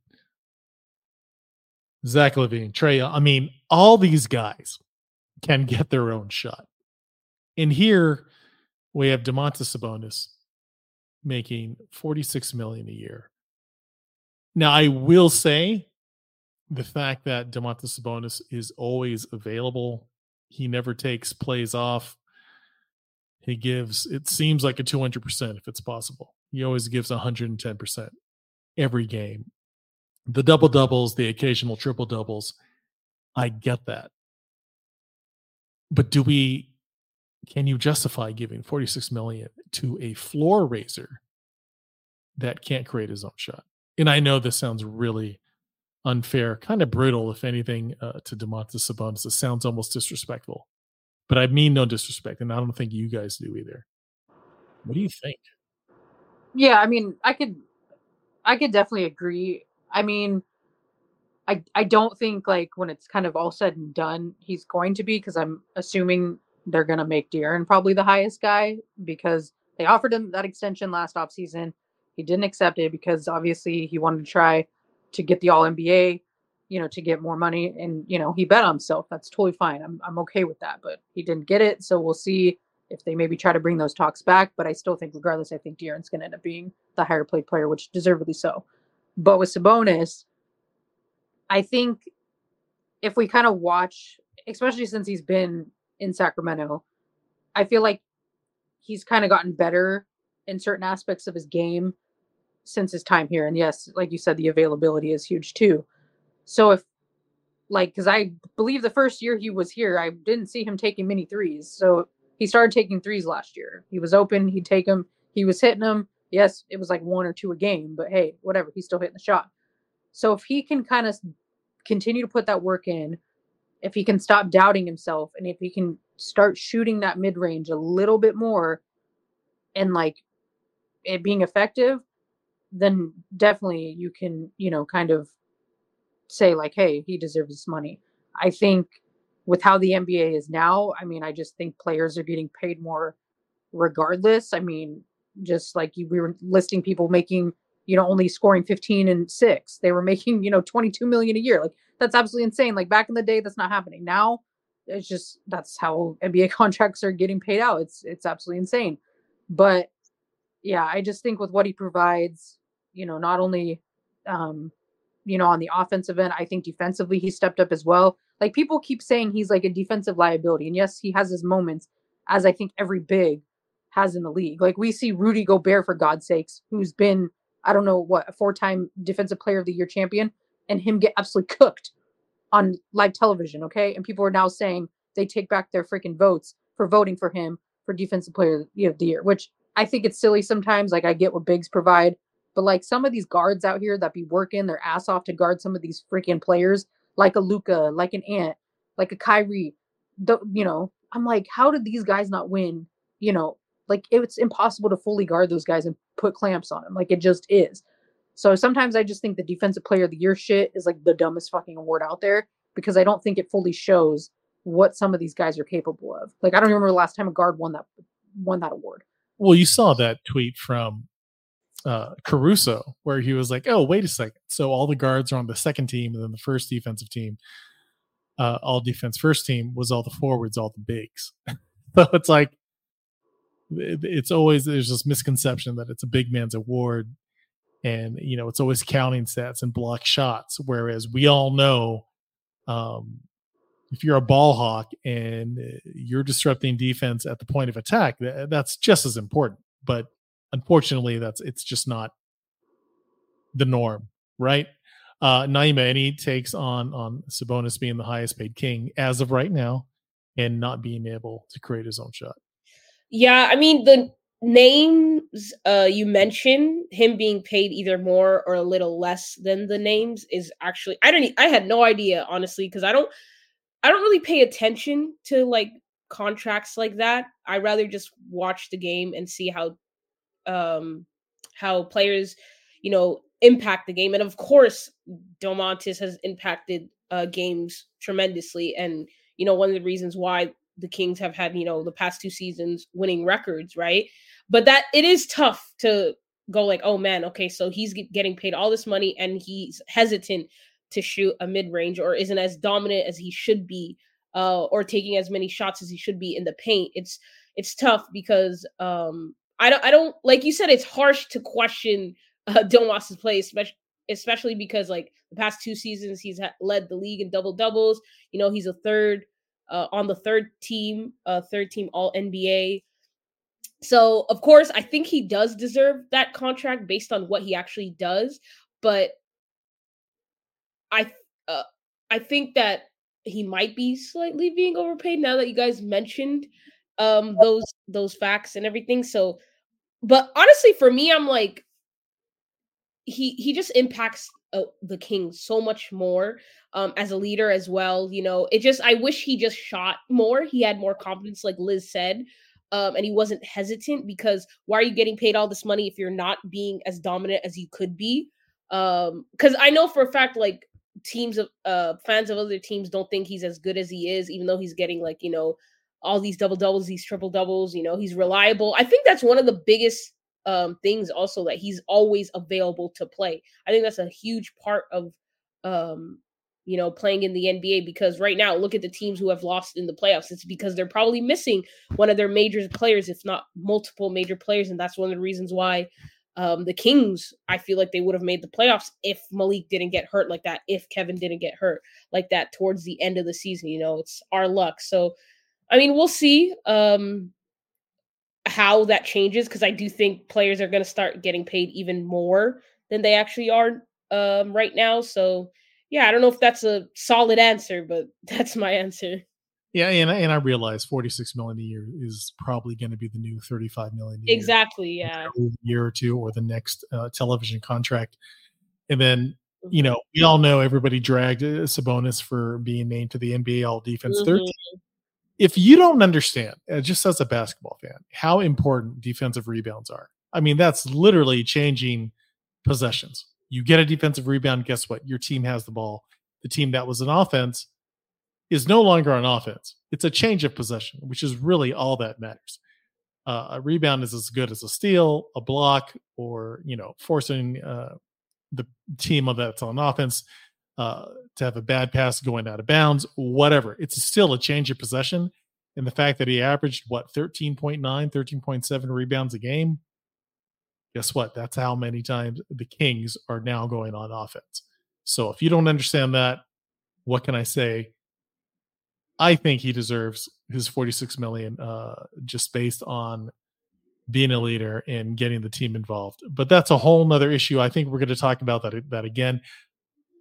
Zach LaVine, Trey. I mean, all these guys can get their own shot. And here we have Domantas Sabonis making forty-six million dollars a year. Now, I will say the fact that Domantas Sabonis is always available, he never takes plays off. He gives, it seems like a two hundred percent if it's possible. He always gives one hundred ten percent every game. The double doubles, the occasional triple doubles, I get that. But do we, can you justify giving forty-six million dollars to a floor raiser that can't create his own shot? And I know this sounds really unfair, kind of brutal, if anything, uh, to Domantas Sabonis. It sounds almost disrespectful. But I mean no disrespect, and I don't think you guys do either. What do you think? Yeah, I mean, I could I could definitely agree. I mean, I I don't think like when it's kind of all said and done, he's going to be, because I'm assuming they're going to make De'Aaron probably the highest guy, because they offered him that extension last offseason. He didn't accept it because obviously he wanted to try to get the All N B A, you know, to get more money. And, you know, he bet on himself. That's totally fine. I'm I'm okay with that. But he didn't get it. So we'll see if they maybe try to bring those talks back. But I still think regardless, I think De'Aaron's going to end up being the higher paid player, which deservedly so. But with Sabonis, I think if we kind of watch, especially since he's been in Sacramento, I feel like he's kind of gotten better in certain aspects of his game since his time here. And yes, like you said, the availability is huge too. So if like, because I believe the first year he was here, I didn't see him taking many threes. So he started taking threes last year. He was open. He'd take them. He was hitting them. Yes, it was like one or two a game, but hey, whatever. He's still hitting the shot. So if he can kind of continue to put that work in, if he can stop doubting himself, and if he can start shooting that mid-range a little bit more and like it being effective, then definitely you can, you know, kind of say like, hey, he deserves this money. I think with how the N B A is now, I mean, I just think players are getting paid more regardless. I mean, just like you, we were listing people making, you know, only scoring fifteen and six. They were making, you know, twenty-two million a year. Like that's absolutely insane. Like back in the day, that's not happening. Now it's just, that's how N B A contracts are getting paid out. It's, it's absolutely insane. But yeah, I just think with what he provides, you know, not only, um, you know, on the offensive end, I think defensively he stepped up as well. Like people keep saying he's like a defensive liability. And yes, he has his moments, as I think every big has in the league. Like we see Rudy Gobert, for God's sakes, who's been, I don't know what, a four-time defensive player of the year champion, and him get absolutely cooked on live television, okay? And people are now saying they take back their freaking votes for voting for him for defensive player of the year, which I think it's silly sometimes. Like, I get what bigs provide, but like some of these guards out here that be working their ass off to guard some of these freaking players, like a Luka, like an Ant, like a Kyrie, the, you know, I'm like, how did these guys not win? You know, like it's impossible to fully guard those guys and put clamps on them. Like it just is. So sometimes I just think the defensive player of the year shit is like the dumbest fucking award out there, because I don't think it fully shows what some of these guys are capable of. Like, I don't remember the last time a guard won that won that award. Well, you saw that tweet from uh, Caruso where he was like, oh, wait a second. So all the guards are on the second team, and then the first defensive team, uh, all defense first team was all the forwards, all the bigs. So it's like, it's always, there's this misconception that it's a big man's award, and, you know, it's always counting stats and block shots. Whereas we all know, um, if you're a ball hawk and you're disrupting defense at the point of attack, that's just as important. But unfortunately, that's it's just not the norm, right? Uh, Naima, any takes on on Sabonis being the highest paid king as of right now and not being able to create his own shot? Yeah, I mean, the names uh, you mentioned, him being paid either more or a little less than the names, is actually I don't I had no idea, honestly, because I don't. I don't really pay attention to like contracts like that. I rather just watch the game and see how um how players, you know, impact the game. And of course, Domantas has impacted uh games tremendously. And, you know, one of the reasons why the Kings have had, you know, the past two seasons winning records, right? But that it is tough to go like, oh man, okay, so he's getting paid all this money and he's hesitant to shoot a mid-range, or isn't as dominant as he should be, uh, or taking as many shots as he should be in the paint. It's it's tough because um, I don't I don't like you said, it's harsh to question uh, Domas's play, especially especially because like the past two seasons he's ha- led the league in double doubles. You know, he's a third uh, on the third team, uh, third team All N B A. So of course, I think he does deserve that contract based on what he actually does, but I uh, I think that he might be slightly being overpaid now that you guys mentioned um, those those facts and everything. So, but honestly, for me, I'm like, he he just impacts uh, the Kings so much more um, as a leader as well. You know, it just I wish he just shot more. He had more confidence, like Liz said, um, and he wasn't hesitant. Because why are you getting paid all this money if you're not being as dominant as you could be? Um, because I know for a fact, like, teams of uh fans of other teams don't think he's as good as he is, even though he's getting like, you know, all these double doubles, these triple doubles. You know, he's reliable. I think that's one of the biggest um things also, that he's always available to play. I think that's a huge part of um you know, playing in the N B A, because right now look at the teams who have lost in the playoffs. It's because they're probably missing one of their major players, if not multiple major players, and that's one of the reasons why Um, the Kings, I feel like they would have made the playoffs if Malik didn't get hurt like that, if Kevin didn't get hurt like that towards the end of the season. You know, it's our luck. So, I mean, we'll see um, how that changes, because I do think players are going to start getting paid even more than they actually are um, right now. So, yeah, I don't know if that's a solid answer, but that's my answer. Yeah, and and I realize forty-six million a year is probably going to be the new thirty-five million a year. Exactly, yeah. A year or two, or the next uh, television contract. And then, you know, we all know everybody dragged uh, Sabonis for being named to the N B A All Defense Mhm. thirteen. If you don't understand, uh, just as a basketball fan, how important defensive rebounds are, I mean, that's literally changing possessions. You get a defensive rebound, guess what? Your team has the ball. The team that was an offense is no longer on offense. It's a change of possession, which is really all that matters. Uh, a rebound is as good as a steal, a block, or, you know, forcing uh, the team that's on offense uh, to have a bad pass going out of bounds, whatever. It's still a change of possession. And the fact that he averaged, what, thirteen point nine, thirteen point seven rebounds a game, guess what? That's how many times the Kings are now going on offense. So if you don't understand that, what can I say? I think he deserves his forty-six million dollars uh, just based on being a leader and getting the team involved. But that's a whole nother issue. I think we're going to talk about that, that again.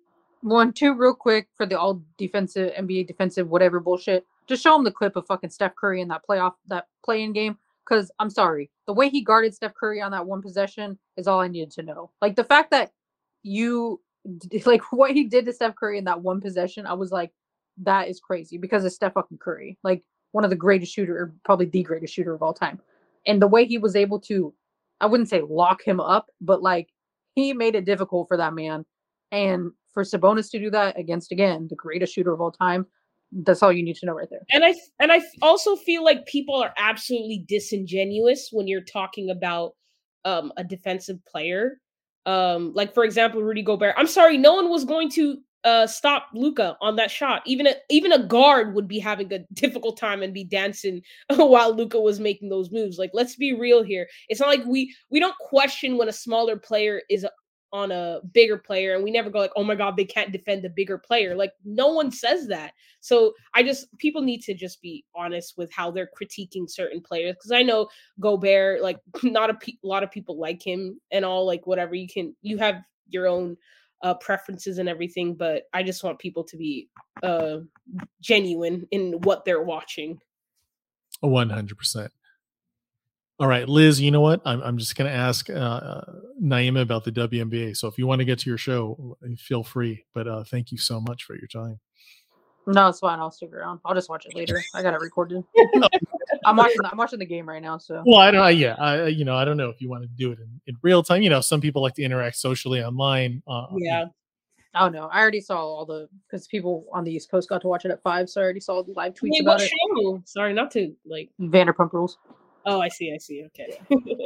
One, two, real quick for the all defensive N B A defensive whatever bullshit. Just show him the clip of fucking Steph Curry in that playoff that play-in game. Because I'm sorry, the way he guarded Steph Curry on that one possession is all I needed to know. Like the fact that you like what he did to Steph Curry in that one possession, I was like, that is crazy because it's Steph fucking Curry, like one of the greatest shooter, or probably the greatest shooter of all time. And the way he was able to, I wouldn't say lock him up, but like he made it difficult for that man. And for Sabonis to do that against, again, the greatest shooter of all time, that's all you need to know right there. And I and I also feel like people are absolutely disingenuous when you're talking about um, a defensive player. Um, like for example, Rudy Gobert. I'm sorry, no one was going to uh, stop Luka on that shot. Even a, even a guard would be having a difficult time and be dancing while Luka was making those moves. Like, let's be real here. It's not like we we don't question when a smaller player is on a bigger player, and we never go like, oh my god, they can't defend the bigger player. Like, no one says that. So I just, people need to just be honest with how they're critiquing certain players, because I know Gobert, like not a, pe- a lot of people like him and all, like whatever, you can, you have your own uh, preferences and everything, but I just want people to be uh, genuine in what they're watching. one hundred percent. All right, Liz, you know what? I'm I'm just going to ask uh, Naima about the W N B A. So if you want to get to your show, feel free. But uh, thank you so much for your time. No, it's fine. I'll stick around. I'll just watch it later. I got it recorded. I'm watching. The, I'm watching the game right now. So. Well, I don't. I, yeah, I you know I don't know if you want to do it in, in real time. You know, some people like to interact socially online. Uh, yeah. You know. Oh no, I already saw all the because people on the East Coast got to watch it at five, so I already saw the live tweets Wait, about what it. Show? Sorry, not to like Vanderpump Rules. Oh, I see. I see. Okay.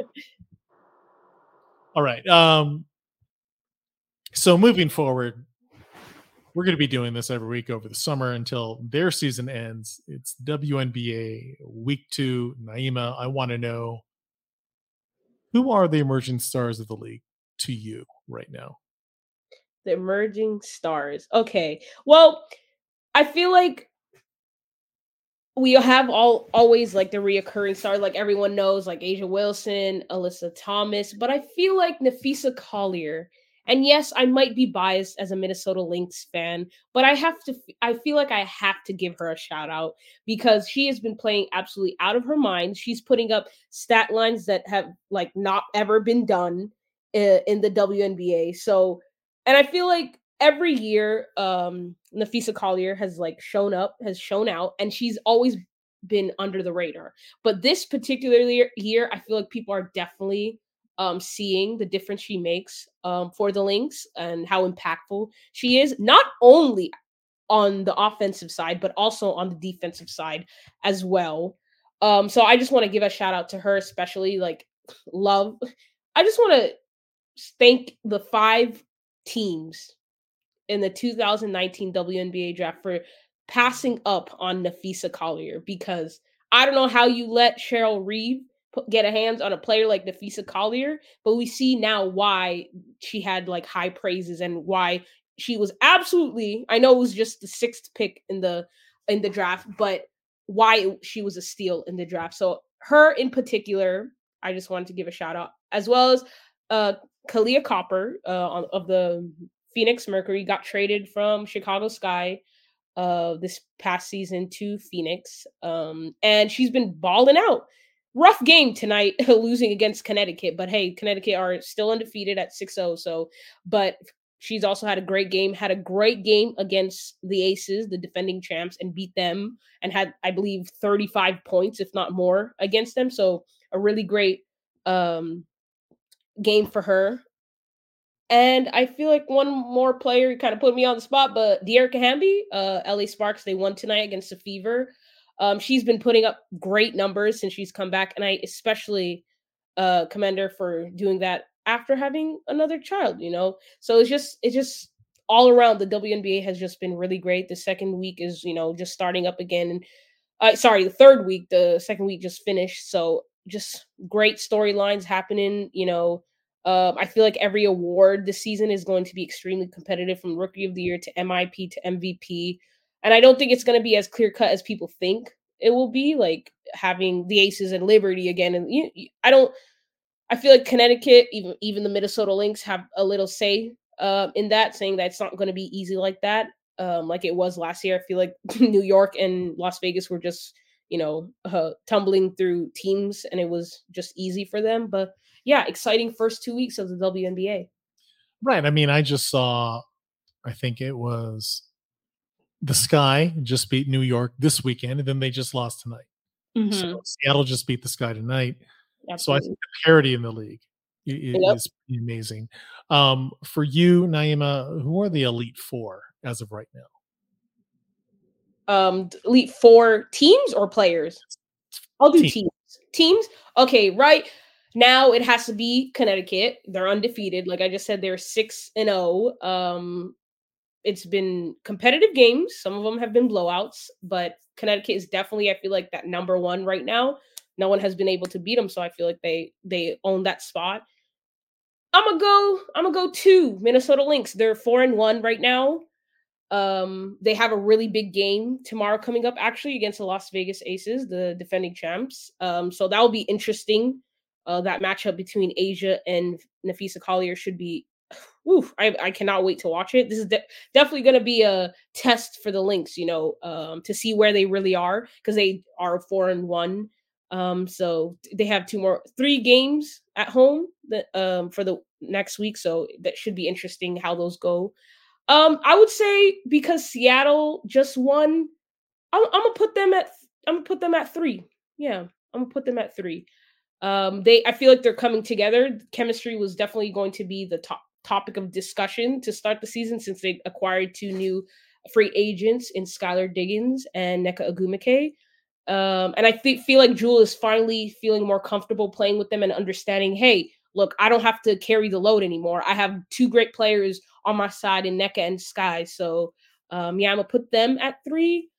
All right. Um. So moving forward, we're going to be doing this every week over the summer until their season ends. It's W N B A week two. Naima, I want to know, who are the emerging stars of the league to you right now? The emerging stars. Okay. Well, I feel like we have all always like the reoccurring stars, like everyone knows, like A'ja Wilson, Alyssa Thomas, but I feel like Napheesa Collier. And yes, I might be biased as a Minnesota Lynx fan, but I have to, I feel like I have to give her a shout out because she has been playing absolutely out of her mind. She's putting up stat lines that have like not ever been done in, in the W N B A. So, and I feel like every year, um, Napheesa Collier has like shown up, has shown out, and she's always been under the radar. But this particular year, I feel like people are definitely um, seeing the difference she makes um, for the Lynx and how impactful she is, not only on the offensive side, but also on the defensive side as well. Um, so I just want to give a shout out to her, especially like love. I just want to thank the five teams in the two thousand nineteen W N B A draft for passing up on Napheesa Collier, because I don't know how you let Cheryl Reeve put, get a hands on a player like Napheesa Collier, but we see now why she had like high praises and why she was absolutely, I know it was just the sixth pick in the in the draft, but why she was a steal in the draft. So her in particular, I just wanted to give a shout out, as well as uh Kahleah Copper uh, of the Phoenix Mercury, got traded from Chicago Sky uh, this past season to Phoenix. Um, and she's been balling out. Rough game tonight, losing against Connecticut. But hey, Connecticut are still undefeated at six oh. So, but she's also had a great game, had a great game against the Aces, the defending champs, and beat them, and had, I believe, thirty-five points, if not more, against them. So a really great um, game for her. And I feel like one more player kind of put me on the spot, but Dearica Hamby, uh, L A Sparks, they won tonight against the Fever. Um, she's been putting up great numbers since she's come back, and I especially uh, commend her for doing that after having another child, you know? So it's just, it's just all around, the W N B A has just been really great. The second week is, you know, just starting up again. And uh, sorry, the third week, the second week just finished. So just great storylines happening, you know. Um, I feel like every award this season is going to be extremely competitive, from Rookie of the Year to M I P to M V P. And I don't think it's going to be as clear cut as people think it will be, like having the Aces and Liberty again. And you, I don't, I feel like Connecticut, even even the Minnesota Lynx, have a little say uh, in that, saying that it's not going to be easy like that, um, like it was last year. I feel like New York and Las Vegas were just, you know, uh, tumbling through teams, and it was just easy for them. But yeah, exciting first two weeks of the W N B A. Right. I mean, I just saw, I think it was the Sky just beat New York this weekend, and then they just lost tonight. So Mm-hmm. Seattle just beat the Sky tonight. Absolutely. So I think the parity in the league is, Yep. is pretty amazing. Um, for you, Naima, who are the Elite Four as of right now? Um, Elite Four teams or players? I'll do Team. teams. Teams? Okay, right now it has to be Connecticut. They're undefeated. Like I just said, they're six and oh. Um, it's been competitive games. Some of them have been blowouts, but Connecticut is definitely, I feel like, that number one right now. No one has been able to beat them, so I feel like they they own that spot. I'm gonna go. I'm gonna go two Minnesota Lynx. They're four and one right now. Um, they have a really big game tomorrow coming up, actually, against the Las Vegas Aces, the defending champs. Um, so that will be interesting. Uh, that matchup between Asia and Nafisa Collier should be. Oof, I, I cannot wait to watch it. This is de- definitely going to be a test for the Lynx, you know, um, to see where they really are, because they are four and one. Um, so they have two more, three games at home that um for the next week. So that should be interesting how those go. Um, I would say because Seattle just won, I'm, I'm gonna put them at I'm gonna put them at three. Yeah, I'm gonna put them at three. Um, they I feel like they're coming together. Chemistry was definitely going to be the top topic of discussion to start the season, since they acquired two new free agents in Skylar Diggins and Nneka Ogwumike. Um, and I th- feel like Jewel is finally feeling more comfortable playing with them and understanding, hey, look, I don't have to carry the load anymore. I have two great players on my side in Nneka and Sky. So, um, yeah, I'm going to put them at three.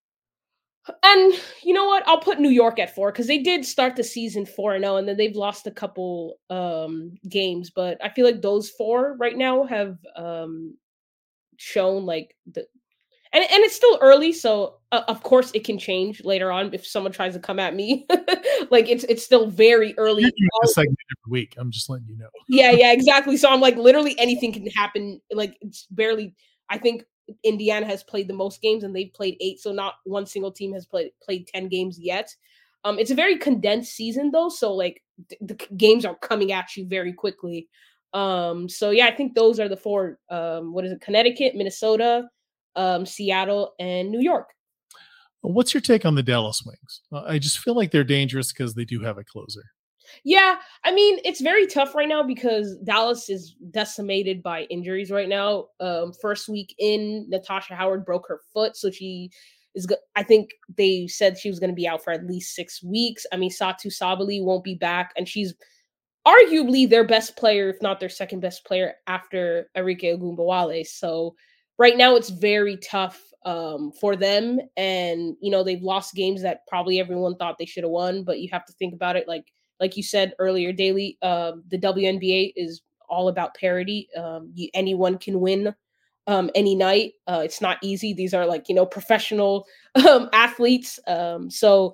And you know what? I'll put New York at four, because they did start the season four and oh, and then they've lost a couple um, games. But I feel like those four right now have um, shown like the and and it's still early, so uh, of course it can change later on if someone tries to come at me. Like it's it's still very early. You're doing this segment every week. I'm just letting you know. Yeah, yeah, exactly. So I'm like, literally anything can happen. Like it's barely. I think Indiana has played the most games, and they've played eight. So not one single team has played played ten games yet. Um, it's a very condensed season though, so like th- the c- games are coming at you very quickly. Um, so yeah, I think those are the four. Um, what is it? Connecticut, Minnesota, um, Seattle, and New York. What's your take on the Dallas Wings? Uh, I just feel like they're dangerous because they do have a closer. Yeah, I mean, it's very tough right now because Dallas is decimated by injuries right now. Um, first week in, Natasha Howard broke her foot, so she is. Go- I think they said she was going to be out for at least six weeks. I mean, Satu Sabali won't be back, and she's arguably their best player, if not their second best player after Arike Ogunbowale. So right now it's very tough um, for them. And, you know, they've lost games that probably everyone thought they should have won, but you have to think about it. Like, like you said earlier, Daily, um, the W N B A is all about parity. Um, you, anyone can win um, any night. Uh, it's not easy. These are like, you know, professional um, athletes. Um, so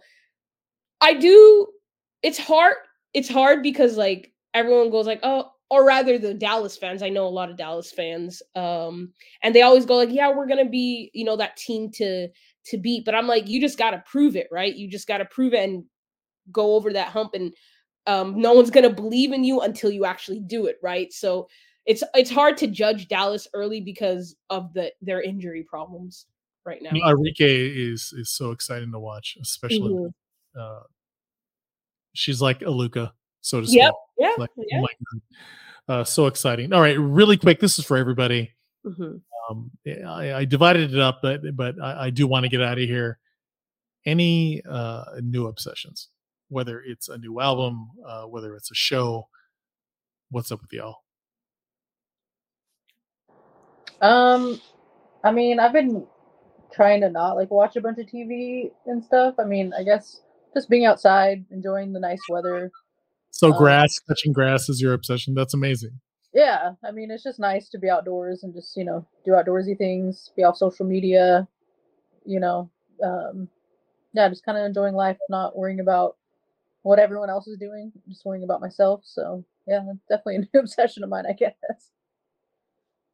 I do. It's hard. It's hard because like everyone goes like, oh, or rather the Dallas fans. I know a lot of Dallas fans, um, and they always go like, yeah, we're gonna be, you know, that team to to beat. But I'm like, you just gotta prove it, right? You just gotta prove it and go over that hump, and um, no one's gonna believe in you until you actually do it, right? So it's it's hard to judge Dallas early because of the their injury problems right now. You know, Arike is is so exciting to watch, especially Mhm. uh, she's like a Luca, so to Yep. speak. Yeah. Like, oh Yeah. my God. Uh, so exciting. All right, really quick. This is for everybody. Mhm. Um, I, I divided it up, but but I, I do want to get out of here. Any uh, new obsessions, whether it's a new album, uh, whether it's a show, what's up with y'all? Um, I mean, I've been trying to not like watch a bunch of T V and stuff. I mean, I guess just being outside, enjoying the nice weather. So Um, grass, touching grass is your obsession. That's amazing. yeah, I mean, it's just nice to be outdoors and just, you know, do outdoorsy things, be off social media, you know. Um, yeah, just kind of enjoying life, not worrying about what everyone else is doing, just worrying about myself. So, yeah, that's definitely a new obsession of mine, I guess.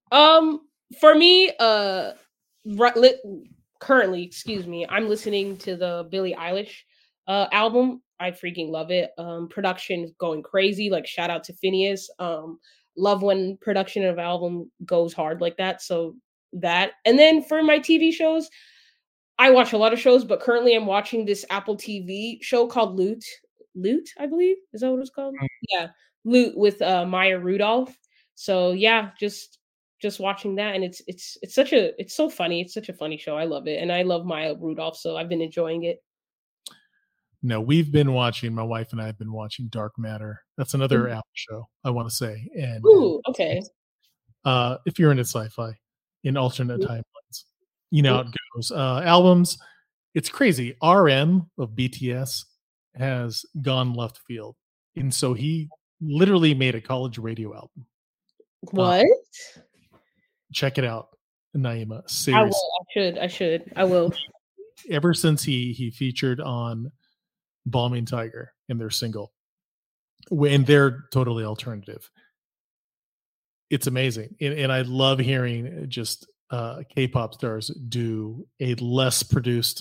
Um, for me, uh, right, li- currently, excuse me, I'm listening to the Billie Eilish uh album. I freaking love it. Um, production is going crazy. Like shout out to Phineas. Um, love when production of album goes hard like that. So that, and then for my T V shows, I watch a lot of shows, but currently I'm watching this Apple T V show called Loot. Loot, I believe, is that what it's called? Yeah, Loot with uh, Maya Rudolph. So yeah, just just watching that, and it's it's it's such a it's so funny. It's such a funny show. I love it, and I love Maya Rudolph, so I've been enjoying it. No, we've been watching. My wife and I have been watching Dark Matter. That's another Mhm. Apple show, I want to say. And, and Ooh, okay. uh, if you're into sci-fi in alternate Mhm. timelines, you know how it goes. Uh, albums, it's crazy. R M of B T S has gone left field, and so he literally made a college radio album. Uh, What? check it out, Naima. I Seriously, will. I should. I should. I will. ever since he he featured on Balming Tiger in their single, when they're totally alternative, it's amazing, and, and I love hearing just uh, K-pop stars do a less produced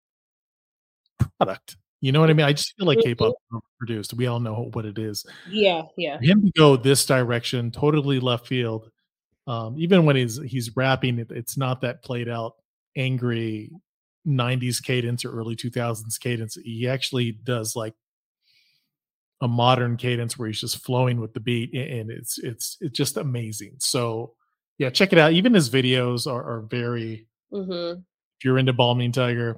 product. You know what I mean? I just feel like Mhm. K-pop is produced. We all know what it is. Yeah, yeah. For him to go this direction, totally left field. Um, even when he's he's rapping, it, it's not that played out, angry nineties cadence or early two thousands cadence. He actually does like a modern cadence where he's just flowing with the beat, a- and it's it's it's just amazing. So yeah, check it out. Even his videos are, are very. Mm-hmm. If you're into Balming Tiger,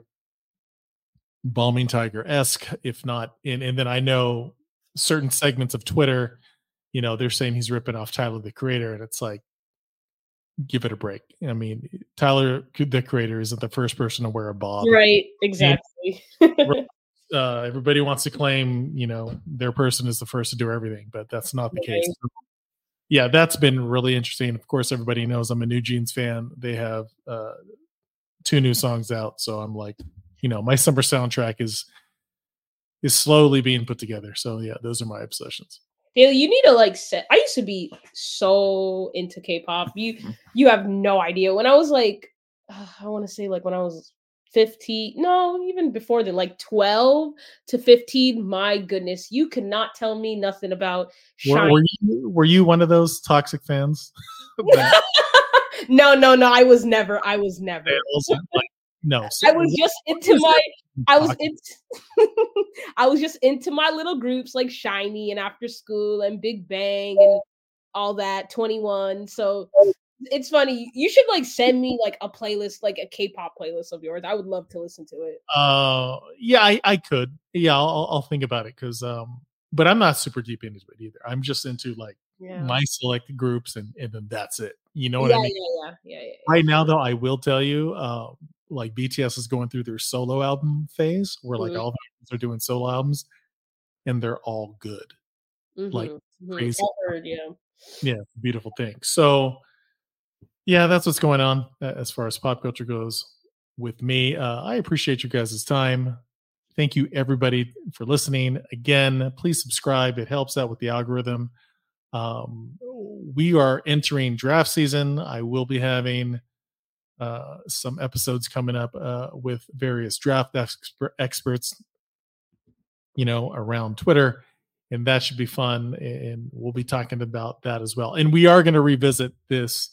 Balming Tiger esque, if not. And and then I know certain segments of Twitter, you know, they're saying he's ripping off Tyler the Creator, and it's like, give it a break. I mean, Tyler the Creator isn't the first person to wear a bob. Right. And Exactly. uh, everybody wants to claim, you know, their person is the first to do everything, but that's not the case. Right. Yeah, that's been really interesting. Of course, everybody knows I'm a New Jeans fan. They have uh, two new songs out, so I'm like, you know, my summer soundtrack is is slowly being put together. So yeah, those are my obsessions. Daily, you need to like set. I used to be so into K-pop. You you have no idea. When I was like, uh, I want to say like when I was fifteen, no, even before then, like twelve to fifteen. My goodness, you cannot tell me nothing about Were, Shine. were you were you one of those toxic fans? that No, no, no. I was never. I was never. also, like, no, I so was what just what into is my. it I was toxic? into. I was just into my little groups like Shiny and After School and Big Bang and all that. twenty-one. So it's funny. You should like send me like a playlist, like a K-pop playlist of yours. I would love to listen to it. Uh, yeah, I, I could. Yeah, I'll, I'll think about it because, um, but I'm not super deep into it either. I'm just into like Yeah. my select groups, and and then that's it. You know what Yeah, I mean? yeah, yeah, yeah, yeah, yeah. Right now, though, I will tell you, um, like B T S is going through their solo album phase, where like Mhm, all the members are doing solo albums, and they're all good, like mhm, mhm. crazy. I heard, yeah. Yeah, it's a beautiful thing. So yeah, that's what's going on uh, as far as pop culture goes with me. Uh, I appreciate you guys' time. Thank you, everybody, for listening. Again, please subscribe. It helps out with the algorithm. Um, we are entering draft season. I will be having uh, some episodes coming up uh, with various draft exper- experts, you know, around Twitter. And that should be fun. And we'll be talking about that as well. And we are going to revisit this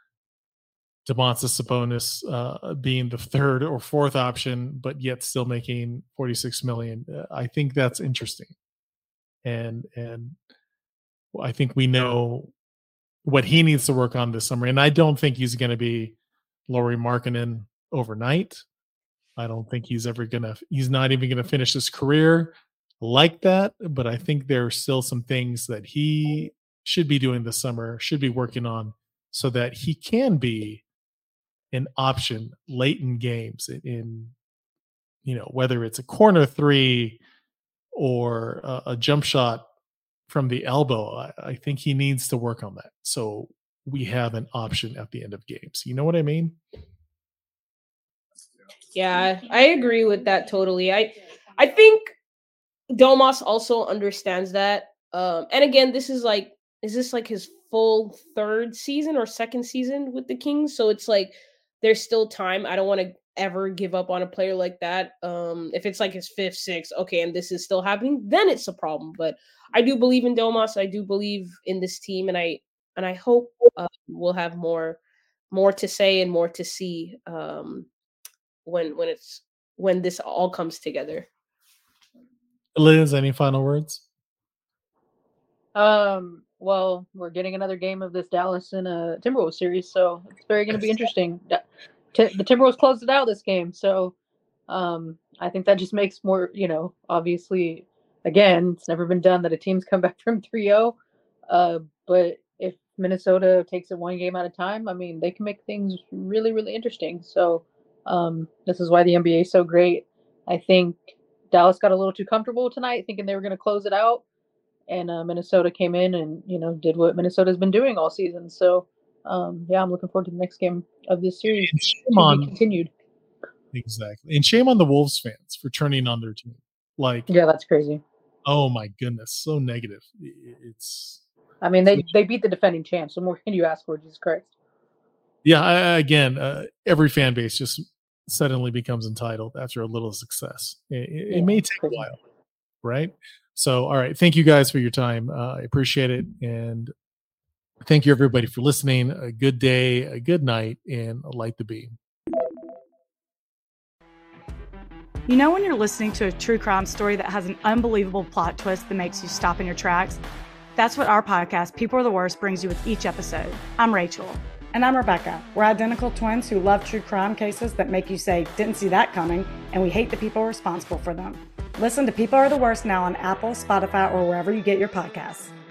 Domantas Sabonis uh, being the third or fourth option, but yet still making forty-six million. Uh, I think that's interesting, and and I think we know what he needs to work on this summer. And I don't think he's going to be Lauri Markkanen overnight. I don't think he's ever gonna. He's not even going to finish his career like that. But I think there are still some things that he should be doing this summer, should be working on, so that he can be an option late in games in, in you know, whether it's a corner three or a, a jump shot from the elbow. I, I think he needs to work on that, so we have an option at the end of games. You know what I mean? Yeah, I agree with that totally. I I think Domas also understands that. Um, and again, this is like, is this like his full third season or second season with the Kings, so it's like there's still time. I don't want to ever give up on a player like that. Um, if it's like his fifth, sixth, okay, and this is still happening, then it's a problem. But I do believe in Domas. I do believe in this team, and I and I hope uh, we'll have more more to say and more to see um, when when it's when this all comes together. Liz, any final words? Um, well, we're getting another game of this Dallas and uh, Timberwolves series, so it's very going to be interesting. T- the Timberwolves closed it out this game, so um, I think that just makes more, you know, obviously, again, it's never been done that a team's come back from three oh, uh, but if Minnesota takes it one game at a time, I mean, they can make things really, really interesting. So um, this is why the N B A is so great. I think Dallas got a little too comfortable tonight, thinking they were going to close it out. And uh, Minnesota came in and, you know, did what Minnesota's been doing all season. So, um, yeah, I'm looking forward to the next game of this series to on, be continued. Exactly. And shame on the Wolves fans for turning on their team. Like, yeah, that's crazy. Oh, my goodness. So negative. It's. I mean, they, they beat the defending champs. So more can you ask for, Jesus Christ? Yeah, I, again, uh, every fan base just suddenly becomes entitled after a little success. It, yeah, it may take crazy. a while, right? So, all right. Thank you guys for your time. Uh, I appreciate it. And thank you, everybody, for listening. A good day, a good night, and light the beam. You know when you're listening to a true crime story that has an unbelievable plot twist that makes you stop in your tracks? That's what our podcast, People Are the Worst, brings you with each episode. I'm Rachel. And I'm Rebecca. We're identical twins who love true crime cases that make you say, didn't see that coming, and we hate the people responsible for them. Listen to People Are the Worst now on Apple, Spotify, or wherever you get your podcasts.